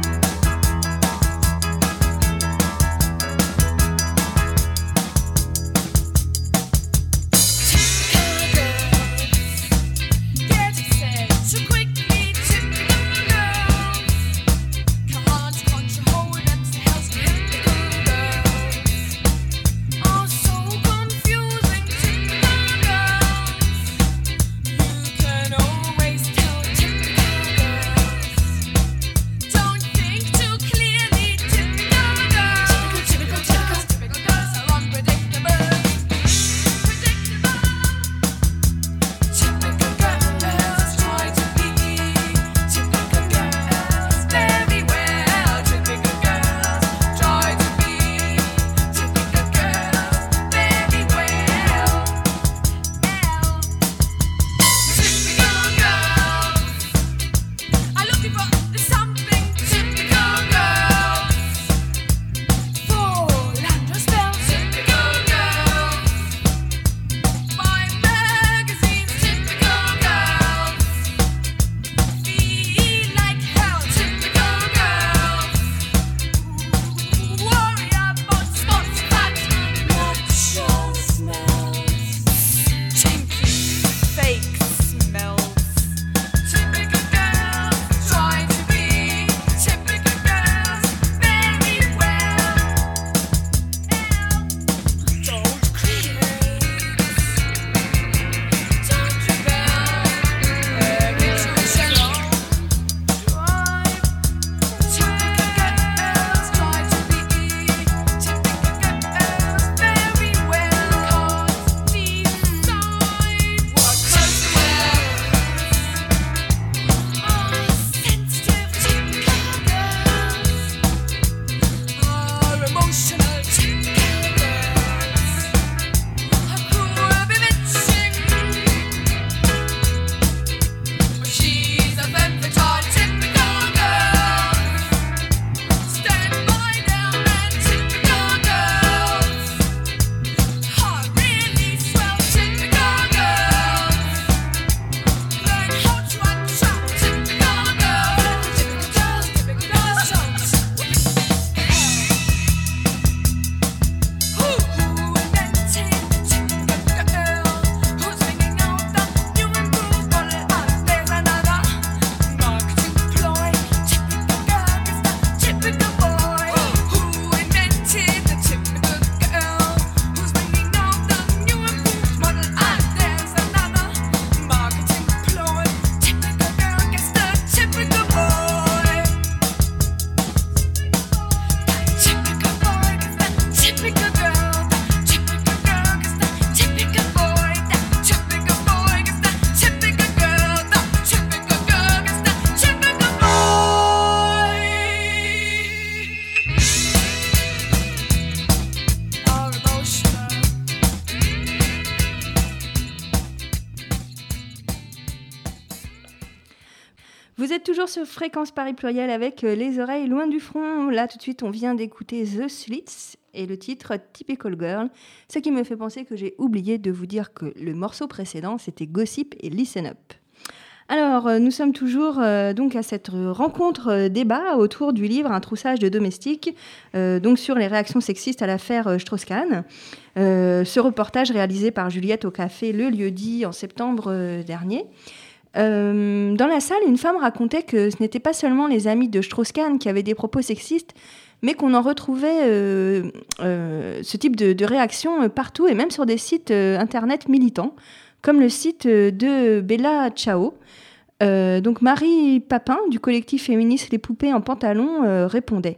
êtes toujours sur Fréquence Paris Pluriel avec euh, Les oreilles loin du front. Là, tout de suite, on vient d'écouter The Slits et le titre Typical Girl. Ce qui me fait penser que j'ai oublié de vous dire que le morceau précédent, c'était Gossip et Listen Up. Alors, euh, nous sommes toujours euh, donc à cette rencontre euh, débat autour du livre Un troussage de domestiques, euh, donc sur les réactions sexistes à l'affaire euh, Strauss-Kahn. Euh, ce reportage réalisé par Juliette au café Le Lieu-dit en septembre euh, dernier. Euh, dans la salle, une femme racontait que ce n'était pas seulement les amis de Strauss-Kahn qui avaient des propos sexistes, mais qu'on en retrouvait euh, euh, ce type de, de réaction partout et même sur des sites euh, internet militants, comme le site de Bella Ciao. Euh, donc Marie Papin, du collectif féministe Les Poupées en Pantalon, euh, répondait.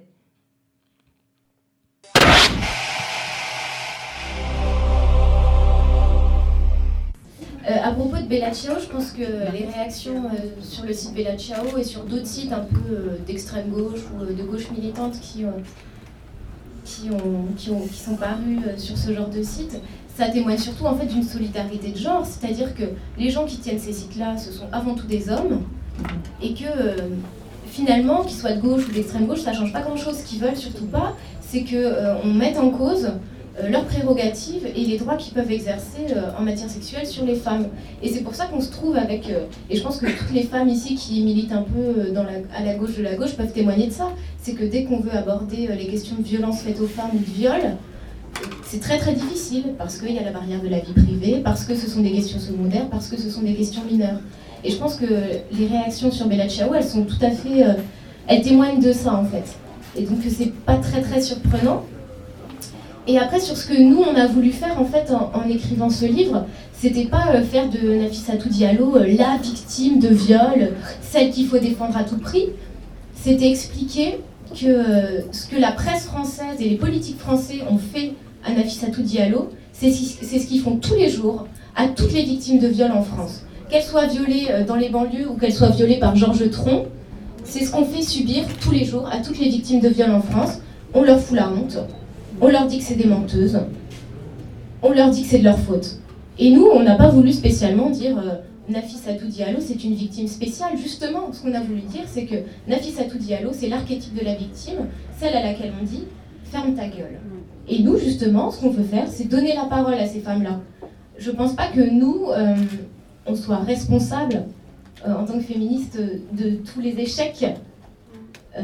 Euh, à propos de Bella Ciao, je pense que les réactions euh, sur le site Bella Ciao et sur d'autres sites un peu euh, d'extrême gauche ou euh, de gauche militante qui, ont, qui, ont, qui, ont, qui sont parus euh, sur ce genre de site, ça témoigne surtout en fait d'une solidarité de genre, c'est-à-dire que les gens qui tiennent ces sites-là, ce sont avant tout des hommes, et que euh, finalement, qu'ils soient de gauche ou d'extrême gauche, ça ne change pas grand-chose. Ce qu'ils veulent surtout pas, c'est qu'on euh, mette en cause euh, leurs prérogatives et les droits qu'ils peuvent exercer euh, en matière sexuelle sur les femmes. Et c'est pour ça qu'on se trouve avec, euh, et je pense que toutes les femmes ici qui militent un peu dans la, à la gauche de la gauche peuvent témoigner de ça, c'est que dès qu'on veut aborder euh, les questions de violence faites aux femmes ou de viol, c'est très très difficile parce qu'il y a la barrière de la vie privée, parce que ce sont des questions secondaires, parce que ce sont des questions mineures. Et je pense que les réactions sur Bella Ciao, elles sont tout à fait... Euh, elles témoignent de ça en fait. Et donc c'est pas très très surprenant. Et après sur ce que nous on a voulu faire en fait en, en écrivant ce livre, c'était pas euh, faire de Nafissatou Diallo euh, la victime de viol, celle qu'il faut défendre à tout prix. C'était expliquer que euh, ce que la presse française et les politiques français ont fait à Nafissatou Diallo, c'est ce qu'ils font tous les jours à toutes les victimes de viol en France. Qu'elles soient violées dans les banlieues ou qu'elles soient violées par Georges Tron, c'est ce qu'on fait subir tous les jours à toutes les victimes de viol en France. On leur fout la honte, on leur dit que c'est des menteuses, on leur dit que c'est de leur faute. Et nous, on n'a pas voulu spécialement dire euh, Nafissatou Diallo, c'est une victime spéciale. Justement, ce qu'on a voulu dire, c'est que Nafissatou Diallo, c'est l'archétype de la victime, celle à laquelle on dit « ferme ta gueule ». Et nous, justement, ce qu'on veut faire, c'est donner la parole à ces femmes-là. Je ne pense pas que nous, euh, on soit responsables, euh, en tant que féministes, de tous les échecs euh,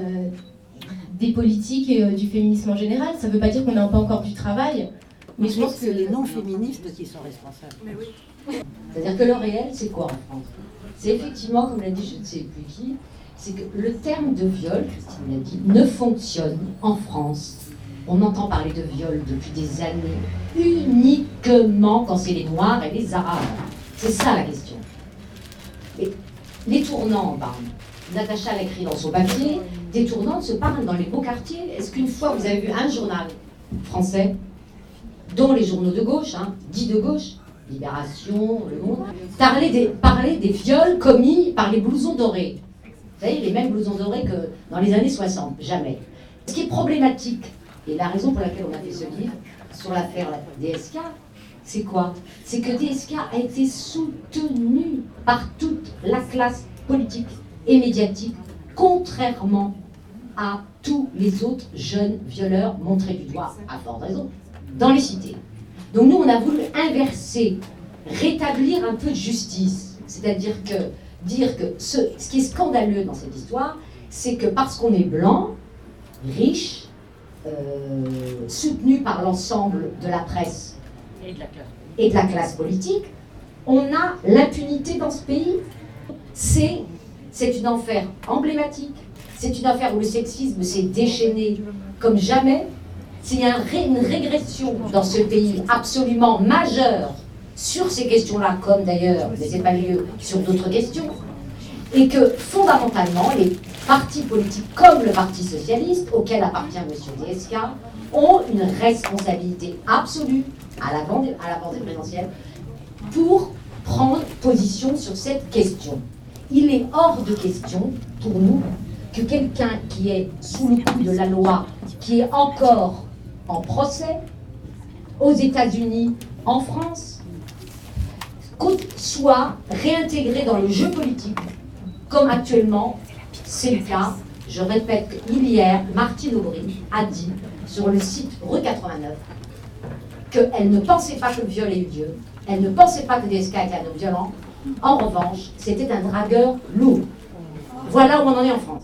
des politiques et euh, du féminisme en général. Ça ne veut pas dire qu'on n'a pas encore du travail. Mais je pense que c'est les non-féministes qui sont responsables. Mais oui. C'est-à-dire que le réel, c'est quoi en France? C'est effectivement, comme l'a dit je ne sais plus qui, c'est que le terme de viol, Christine l'a dit, ne fonctionne en France. On entend parler de viol depuis des années, uniquement quand c'est les Noirs et les Arabes. C'est ça la question. Et les tournants, bah, Natacha l'a écrit dans son papier, des tournantes se parlent dans les beaux quartiers. Est-ce qu'une fois vous avez vu un journal français, dont les journaux de gauche, hein, dits de gauche, Libération, Le Monde, parler des, parler des viols commis par les blousons dorés? Vous savez, les mêmes blousons dorés que dans les années soixante, jamais. Ce qui est problématique, et la raison pour laquelle on a fait ce livre sur l'affaire D S K, c'est quoi? C'est que D S K a été soutenu par toute la classe politique et médiatique, contrairement à tous les autres jeunes violeurs montrés du doigt, à forte raison, dans les cités. Donc nous, on a voulu inverser, rétablir un peu de justice. C'est-à-dire que dire que ce, ce qui est scandaleux dans cette histoire, c'est que parce qu'on est blanc, riche, euh, soutenu par l'ensemble de la presse Et de la classe, et de la classe politique, on a l'impunité dans ce pays. C'est, c'est une affaire emblématique. C'est une affaire où le sexisme s'est déchaîné comme jamais. S'il y a une régression dans ce pays absolument majeure sur ces questions-là, comme d'ailleurs, mais ce n'est pas lieu, sur d'autres questions, et que fondamentalement, les partis politiques comme le Parti socialiste, auquel appartient M. D S K, ont une responsabilité absolue à l'avant à l'avant des présidentielles pour prendre position sur cette question. Il est hors de question pour nous que quelqu'un qui est sous le coup de la loi, qui est encore en procès, aux États-Unis, en France, soit réintégré dans le jeu politique, comme actuellement C'est le cas. Je répète qu'hier, Martine Aubry a dit sur le site Rue quatre-vingt-neuf qu'elle ne pensait pas que le viol ait eu lieu. Elle ne pensait pas que D S K était un homme violent. En revanche, c'était un dragueur lourd. Voilà où on en est en France.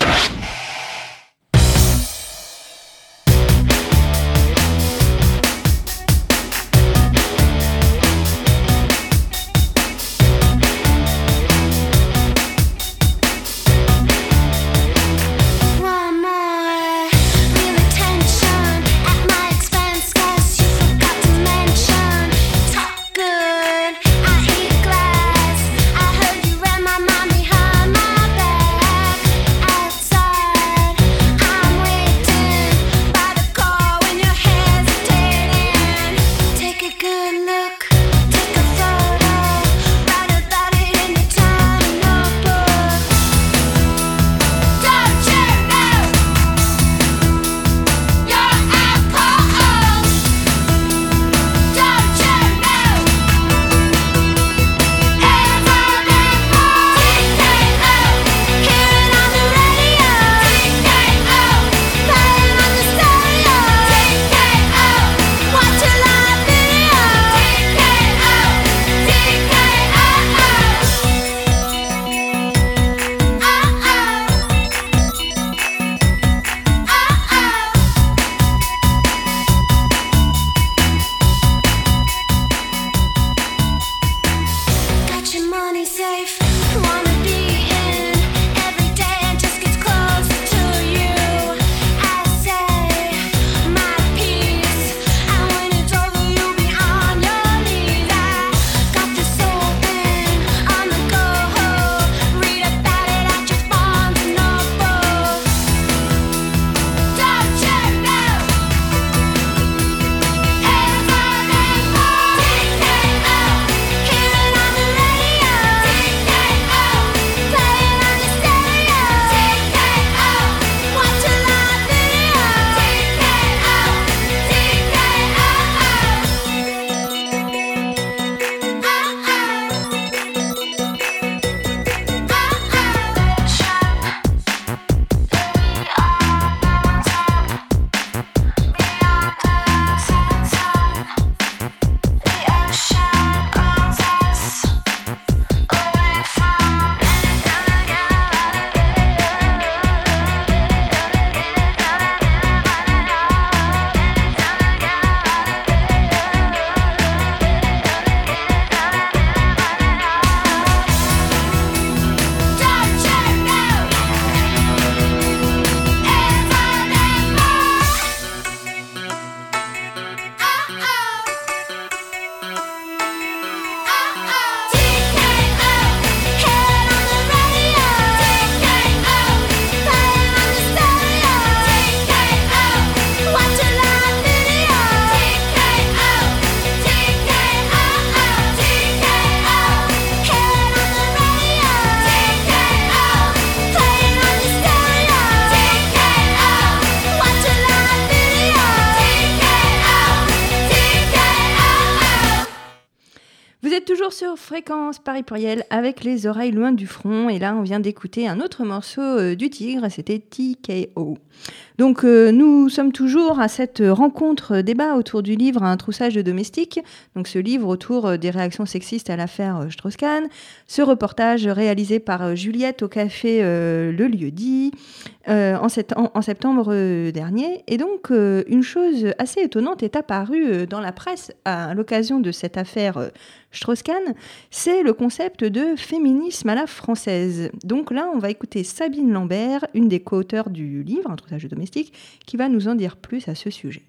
Toujours sur Fréquence Paris Pluriel avec les oreilles loin du front. Et là, on vient d'écouter un autre morceau euh, du Tigre, c'était T K O. Donc, euh, nous sommes toujours à cette rencontre débat autour du livre Un troussage de domestiques. Donc, ce livre autour des réactions sexistes à l'affaire euh, Strauss-Kahn. Ce reportage réalisé par euh, Juliette au café euh, Le Lieu-dit euh, en, sept- en, en septembre euh, dernier. Et donc, euh, une chose assez étonnante est apparue euh, dans la presse à l'occasion de cette affaire euh, Strauss-Kahn, c'est le concept de féminisme à la française. Donc là, on va écouter Sabine Lambert, une des co-auteurs du livre, Un troussage de domestiques, qui va nous en dire plus à ce sujet.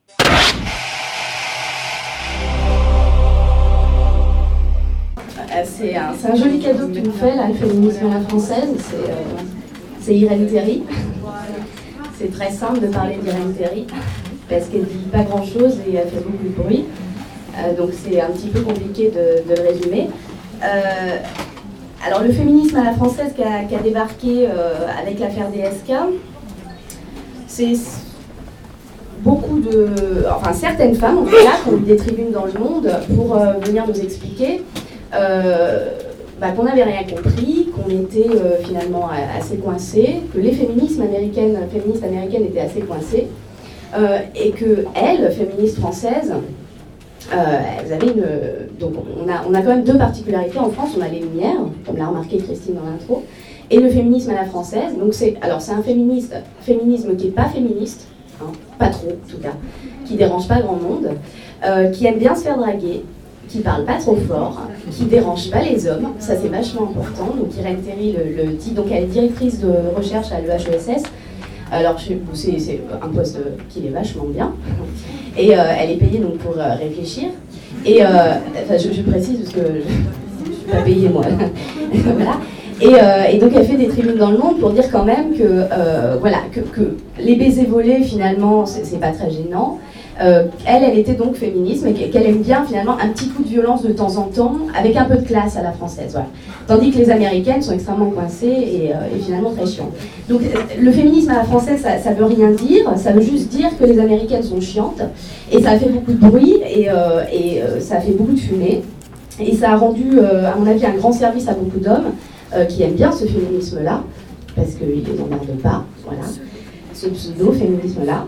C'est un, c'est un joli cadeau que tu nous fais, là, le féminisme à la française. C'est, euh, c'est Irène Théry. C'est très simple de parler d'Irène Théry, parce qu'elle dit pas grand-chose et elle fait beaucoup de bruit. Euh, donc c'est un petit peu compliqué de, de le résumer. Euh, alors le féminisme à la française qui a, qui a débarqué euh, avec l'affaire D S K, c'est beaucoup de... Enfin certaines femmes, en tout cas, qui ont eu des tribunes dans le monde pour euh, venir nous expliquer euh, bah, qu'on n'avait rien compris, qu'on était euh, finalement assez coincés, que les féminismes américaines, féministes américaines étaient assez coincées, euh, et que elles, féministes françaises, euh, elles avaient une. Donc on a, on a quand même deux particularités en France. On a les Lumières, comme l'a remarqué Christine dans l'intro, et le féminisme à la française. Donc c'est, alors c'est un féministe, féminisme qui n'est pas féministe, hein, pas trop en tout cas, qui dérange pas grand monde, euh, qui aime bien se faire draguer, qui parle pas trop fort, qui dérange pas les hommes, ça c'est vachement important. Donc Irène Théry le, le dit, donc elle est directrice de recherche à l'E H E S S. Alors c'est, c'est un poste qui est vachement bien. Et euh, elle est payée donc pour euh, réfléchir. Et euh, enfin, je, je précise parce que je ne suis pas payée moi. Voilà. Et, euh, et donc elle fait des tribunes dans le monde pour dire quand même que, euh, voilà, que, que les baisers volés finalement c'est, c'est pas très gênant. Euh, elle, elle était donc féministe, mais qu'elle aime bien finalement un petit coup de violence de temps en temps, avec un peu de classe à la française. Voilà. Tandis que les américaines sont extrêmement coincées et, euh, et finalement très chiantes. Donc le féminisme à la française, ça, ça veut rien dire, ça veut juste dire que les américaines sont chiantes, et ça a fait beaucoup de bruit, et, euh, et euh, ça a fait beaucoup de fumée, et ça a rendu, euh, à mon avis, un grand service à beaucoup d'hommes euh, qui aiment bien ce féminisme-là, parce qu'ils ne les emmerdent pas, voilà, ce pseudo-féminisme-là.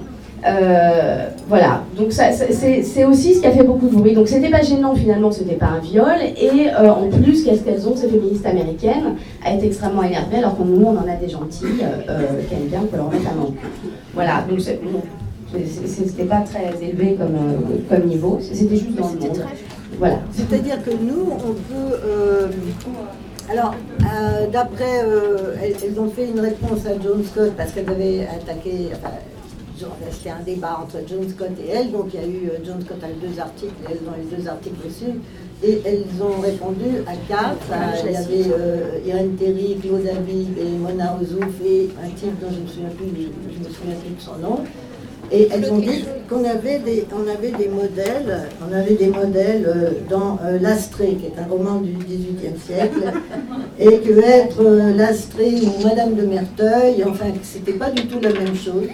Euh, voilà, donc ça, ça, c'est, c'est aussi ce qui a fait beaucoup de bruit. Donc c'était pas gênant finalement, c'était pas un viol. Et euh, en plus, qu'est-ce qu'elles ont, ces féministes américaines, à être extrêmement énervées, alors que nous, on en a des gentilles euh, qui aiment bien qu'on leur mette un manque. Voilà, donc c'est, bon, c'est, c'est, c'était pas très élevé comme, euh, comme niveau, c'était juste dans le monde. Voilà. C'est-à-dire que nous, on peut... Euh, alors, euh, d'après... Euh, elles, elles ont fait une réponse à John Scott parce qu'elles avaient attaqué... Enfin, c'était un débat entre John Scott et elle, donc il y a eu, John Scott a eu deux articles, elles ont eu deux articles dessus, et elles ont répondu à quatre. À, il y avait euh, Irène Théry, Claude Habib et Mona Ozouf et un type dont je ne me souviens plus, je, je me souviens plus de son nom. Et elles ont dit qu'on avait des, on avait des modèles, on avait des modèles euh, dans euh, L'Astrée, qui est un roman du dix-huitième siècle, et que être euh, L'Astrée ou Madame de Merteuil, enfin, c'était pas du tout la même chose.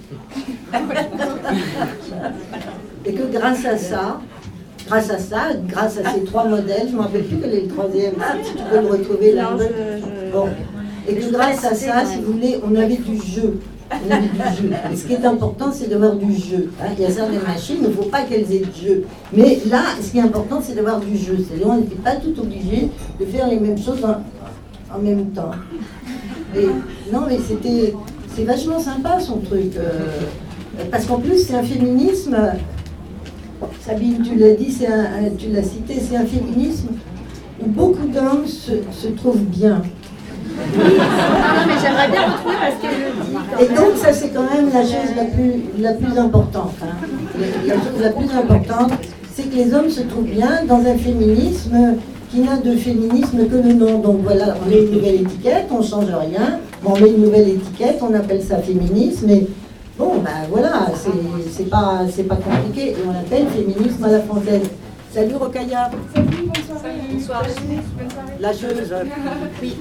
Et que grâce à ça, grâce à ça, grâce à ces trois modèles, je ne me rappelle plus quel est le troisième, si tu peux le retrouver là. Bon. Et que grâce à ça, si vous voulez, on avait du jeu. On avait du jeu. Et ce qui est important, c'est d'avoir du jeu. Hein, il y a certaines machines, il ne faut pas qu'elles aient de jeu. Mais là, ce qui est important, c'est d'avoir du jeu. C'est-à-dire on n'était pas tout obligé de faire les mêmes choses en, en même temps. Et, non, mais c'était... C'est vachement sympa son truc, euh, parce qu'en plus c'est un féminisme, Sabine tu l'as dit, c'est un, un, tu l'as cité, c'est un féminisme où beaucoup d'hommes se, se trouvent bien. Non, mais j'aimerais bien retrouver parce qu'elle le dit. Et donc ça c'est quand même la chose la plus, la plus importante. Hein. La chose la plus importante, c'est que les hommes se trouvent bien dans un féminisme qui n'a de féminisme que le nom. Donc voilà, on met une nouvelle étiquette, on ne change rien. Bon, on met une nouvelle étiquette, on appelle ça féminisme, et bon, ben voilà, c'est, c'est, pas, c'est pas compliqué, et on l'appelle féminisme à la française. Salut Rokhaya. Salut, bonsoir. Bonsoir. La chose. Oui.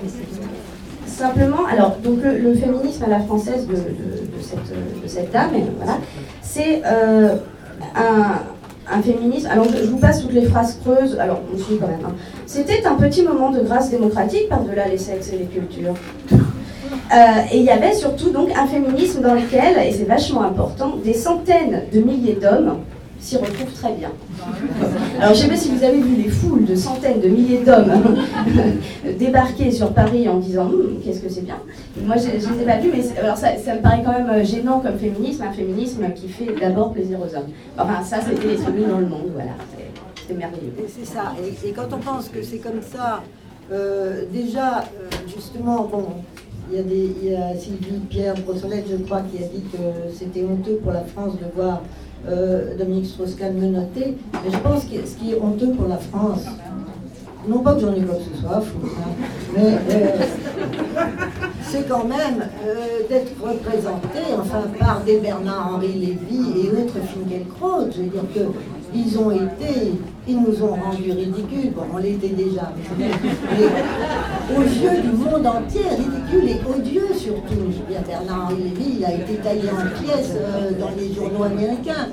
Simplement, alors, donc le, le féminisme à la française de, de, de, cette, de cette dame, voilà, c'est euh, un... Un féminisme, alors je, je vous passe toutes les phrases creuses, alors on suit quand même. Hein. C'était un petit moment de grâce démocratique par-delà les sexes et les cultures. Euh, et il y avait surtout donc un féminisme dans lequel, et c'est vachement important, des centaines de milliers d'hommes s'y retrouvent très bien. Alors je ne sais pas si vous avez vu les foules de centaines de milliers d'hommes débarquer sur Paris en disant hm, qu'est-ce que c'est bien. Moi je ne les ai pas vus, mais alors ça, ça me paraît quand même gênant comme féminisme, un féminisme qui fait d'abord plaisir aux hommes. Enfin ça c'était les celui dans le monde, voilà, c'est, c'est merveilleux. Et c'est ça, et, et quand on pense que c'est comme ça, euh, déjà euh, justement, bon, il y a, des, il y a Sylvie Pierre Brossolette, je crois, qui a dit que c'était honteux pour la France de voir Euh, Dominique Strauss-Kahn menotté, mais je pense que ce qui est honteux pour la France, non pas que j'en ai quoi que ce soit, fou, hein, mais euh, c'est quand même euh, d'être représenté, enfin, par des Bernard-Henri Lévy et autres Finkielkraut. Je veux dire que ils ont été, ils nous ont rendus ridicules, bon, on l'était déjà, mais, mais aux yeux du monde entier, ridicule et odieux surtout. Je veux dire, Bernard-Henri Lévy, il a été taillé en pièces euh, dans les journaux américains.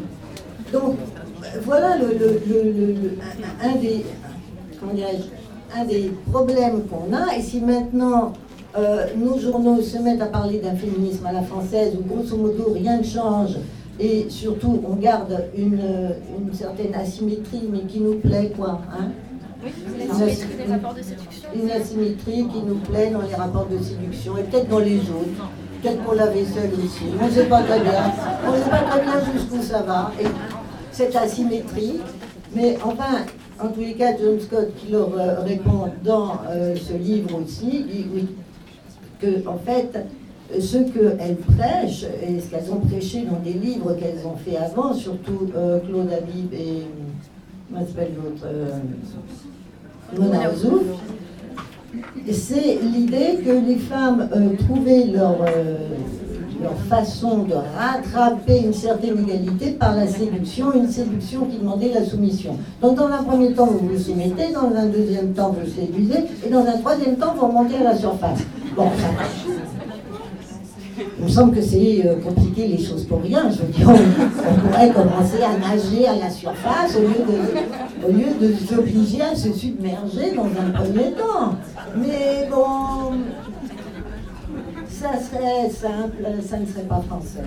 Donc, voilà le, le, le, le, un, un des, comment dirais-je, un des problèmes qu'on a. Et si maintenant euh, nos journaux se mettent à parler d'un féminisme à la française, où grosso modo rien ne change, et surtout on garde une, une certaine asymétrie, mais qui nous plaît, quoi. Hein, oui, l'asymétrie des rapports de séduction. Une asymétrie qui nous plaît dans les rapports de séduction, et peut-être dans les autres. Peut-être pour la vaisselle aussi. On ne sait pas très bien. On ne sait pas très bien jusqu'où ça va. Et cette asymétrie. Mais enfin, en tous les cas, John Scott, qui leur euh, répond dans euh, ce livre aussi, dit oui, que en fait, ce qu'elles prêchent, et ce qu'elles ont prêché dans des livres qu'elles ont fait avant, surtout euh, Claude Habib et, comment s'appelle l'autre, euh, Mona Ozouf, c'est l'idée que les femmes euh, trouvaient leur, euh, leur façon de rattraper une certaine égalité par la séduction, une séduction qui demandait la soumission. Donc dans un premier temps, vous vous soumettez, dans un deuxième temps, vous séduisez, et dans un troisième temps, vous remontez à la surface. Bon, ça marche. Il me semble que c'est euh, compliqué les choses pour rien. Je veux dire, on, on pourrait commencer à nager à la surface au lieu de, au lieu de s'obliger à se submerger dans un premier temps. Mais bon, ça serait simple, ça ne serait pas français.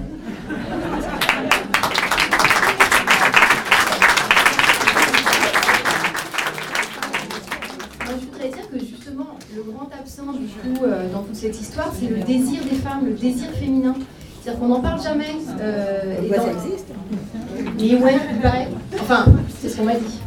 Moi, je voudrais dire que justement, le grand absent du coup euh, dans toute cette histoire, c'est le désir des femmes, le désir féminin. C'est-à-dire qu'on n'en parle jamais. Euh, et ouais, dans... ça existe. Mais ouais, il paraît. Enfin, c'est ce qu'on m'a dit.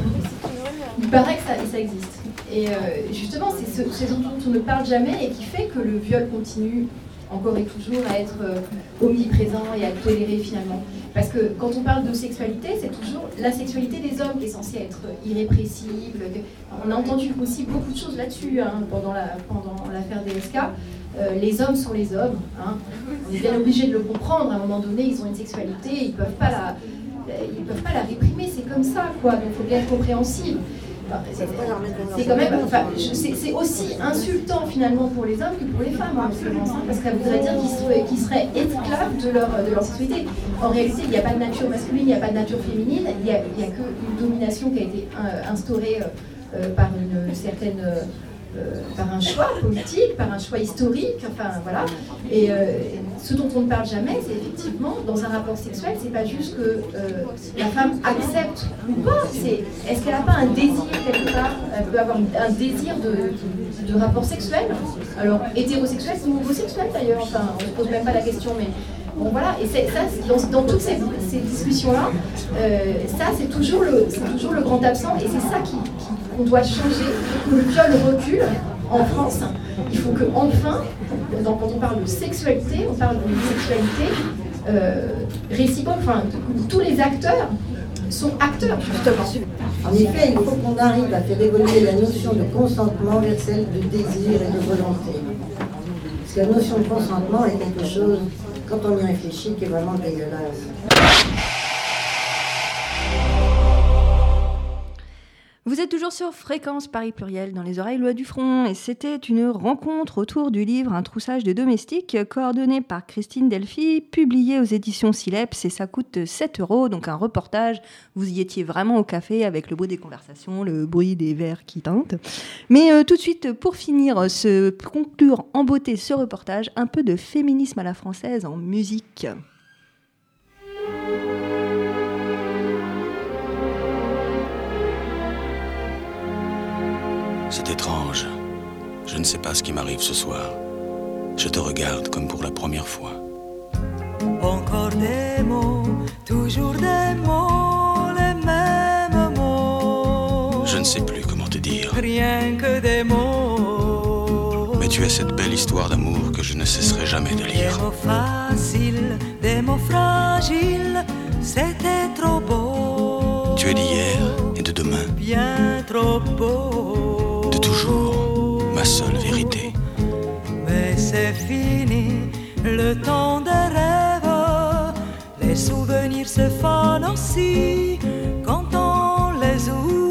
Il paraît que ça, ça existe. Et euh, justement, c'est ce, ce dont on ne parle jamais et qui fait que le viol continue encore et toujours à être euh, omniprésent et à être toléré finalement. Parce que quand on parle de sexualité, c'est toujours la sexualité des hommes qui est censée être irrépressible. On a entendu aussi beaucoup de choses là-dessus hein, pendant, la, pendant l'affaire D S K. Euh, les hommes sont les hommes. Hein. On est bien obligé de le comprendre. À un moment donné, ils ont une sexualité, ils ne peuvent pas la, ils peuvent pas la réprimer. C'est comme ça, quoi. Donc il faut bien être compréhensible. Enfin, c'est, c'est quand même, enfin, je, c'est, c'est aussi insultant finalement pour les hommes que pour les femmes, hein, parce que ça voudrait dire qu'ils seraient, qu'ils seraient esclaves de leur, de leur sexualité. En réalité, il n'y a pas de nature masculine, il n'y a pas de nature féminine, il n'y a, a qu'une domination qui a été euh, instaurée euh, par une certaine... Euh, Euh, par un choix politique, par un choix historique, enfin voilà. Et euh, ce dont on ne parle jamais, c'est effectivement, dans un rapport sexuel, c'est pas juste que euh, la femme accepte ou pas, c'est est-ce qu'elle n'a pas un désir quelque part, elle peut avoir un désir de, de rapport sexuel, alors hétérosexuel ou homosexuel d'ailleurs, enfin on ne se pose même pas la question, mais bon voilà, et c'est, ça, c'est dans, dans toutes ces, ces discussions-là, euh, ça c'est toujours, le, c'est toujours le grand absent, et c'est ça qui, qui, qu'on doit changer, que le viol recule en France. Il faut que enfin, donc, quand on parle de sexualité, on parle d'une sexualité euh, réciproque, enfin où tous les acteurs sont acteurs justement. En effet, il faut qu'on arrive à faire évoluer la notion de consentement vers celle de désir et de volonté. Parce que la notion de consentement est quelque chose, quand on y réfléchit, qui est vraiment dégueulasse. Vous êtes toujours sur Fréquence Paris Pluriel dans les oreilles Loi du Front et c'était une rencontre autour du livre Un troussage de domestiques coordonné par Christine Delphi, publié aux éditions Sileps et ça coûte sept euros, donc un reportage. Vous y étiez vraiment au café avec le bruit des conversations, le bruit des verres qui tintent. Mais euh, tout de suite, pour finir, se conclure en beauté ce reportage, un peu de féminisme à la française en musique. C'est étrange. Je ne sais pas ce qui m'arrive ce soir. Je te regarde comme pour la première fois. Encore des mots, toujours des mots, les mêmes mots. Je ne sais plus comment te dire. Rien que des mots. Mais tu as cette belle histoire d'amour que je ne cesserai jamais de lire. Des mots faciles, des mots fragiles, c'était trop beau. Tu es d'hier et de demain. Bien trop beau. De toujours, ma seule vérité. Mais c'est fini, le temps des rêves. Les souvenirs se fanent aussi quand on les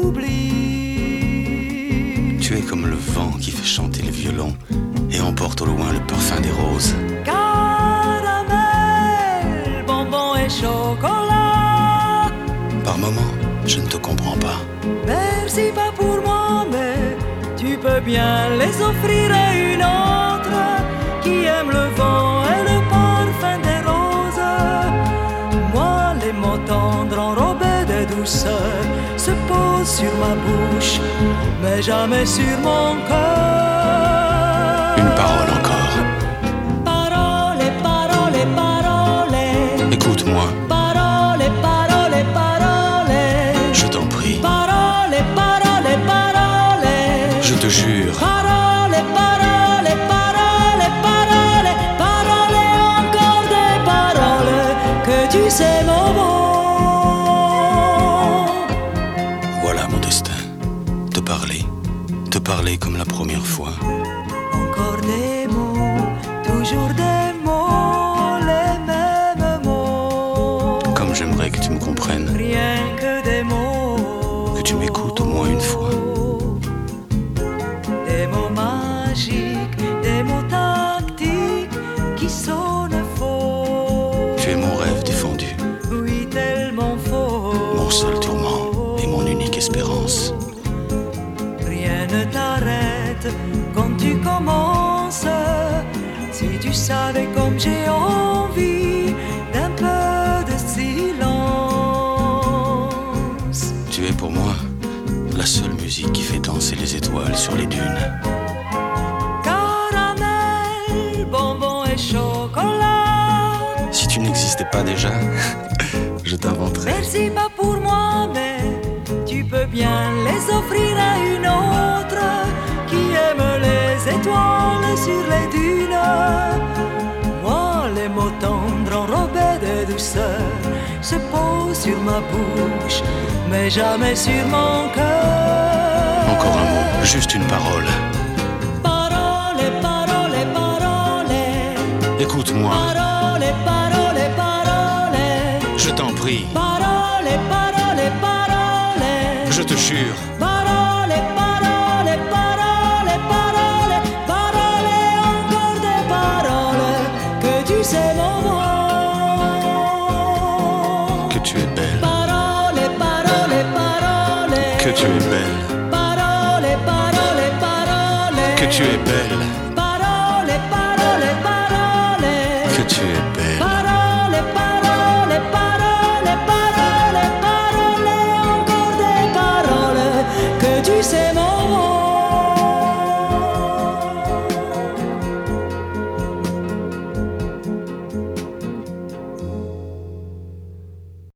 oublie. Tu es comme le vent qui fait chanter le violon et emporte au loin le parfum des roses. Caramel, bonbons et chocolat. Par moments, je ne te comprends pas. Merci pas pour moi, mais bien les offrir à une autre qui aime le vent et le parfum des roses. Moi, les mots tendres enrobés de douceur se posent sur ma bouche, mais jamais sur mon cœur. Une parole encore. Parole, parole, parole. Écoute-moi. Parole, parole, parole. Je t'en prie. Parole, parole, parole. Je te jure. Parole, parole, parole, parole. Parole, encore des paroles que tu sais mon mot. Voilà mon destin. Te parler. Te parler comme la première fois. Encore des mots, toujours des mots, les mêmes mots. Comme j'aimerais que tu me comprennes. Rien que des mots. Que tu m'écoutes au moins une fois. Des mots magiques, des mots tactiques qui sonnent faux. Tu es mon rêve défendu. Oui, tellement faux. Mon seul tourment et mon unique espérance. Rien ne t'arrête quand tu commences. Si tu savais comme j'ai envie d'un peu de silence. Tu es pour moi la seule musique qui fait danser les étoiles sur les dunes. Caramel, bonbon et chocolat. Si tu n'existais pas déjà, je t'inventerais. Merci pas pour moi, mais tu peux bien les offrir à une autre qui aime les étoiles sur les dunes. Moi, les mots tendres enrobés de douceur se posent sur ma bouche, mais jamais sur mon cœur. Encore un mot, juste une parole. Parole, parole, parole. Écoute-moi. Parole, parole, parole. Je t'en prie. Parole, parole, parole. Je te jure. Parole, parole, parole, parole. Parole, encore des paroles que tu sais mon mot. Que tu es belle. Parole, parole, parole. Que tu es belle. Parole, parole, parole. Que tu es belle.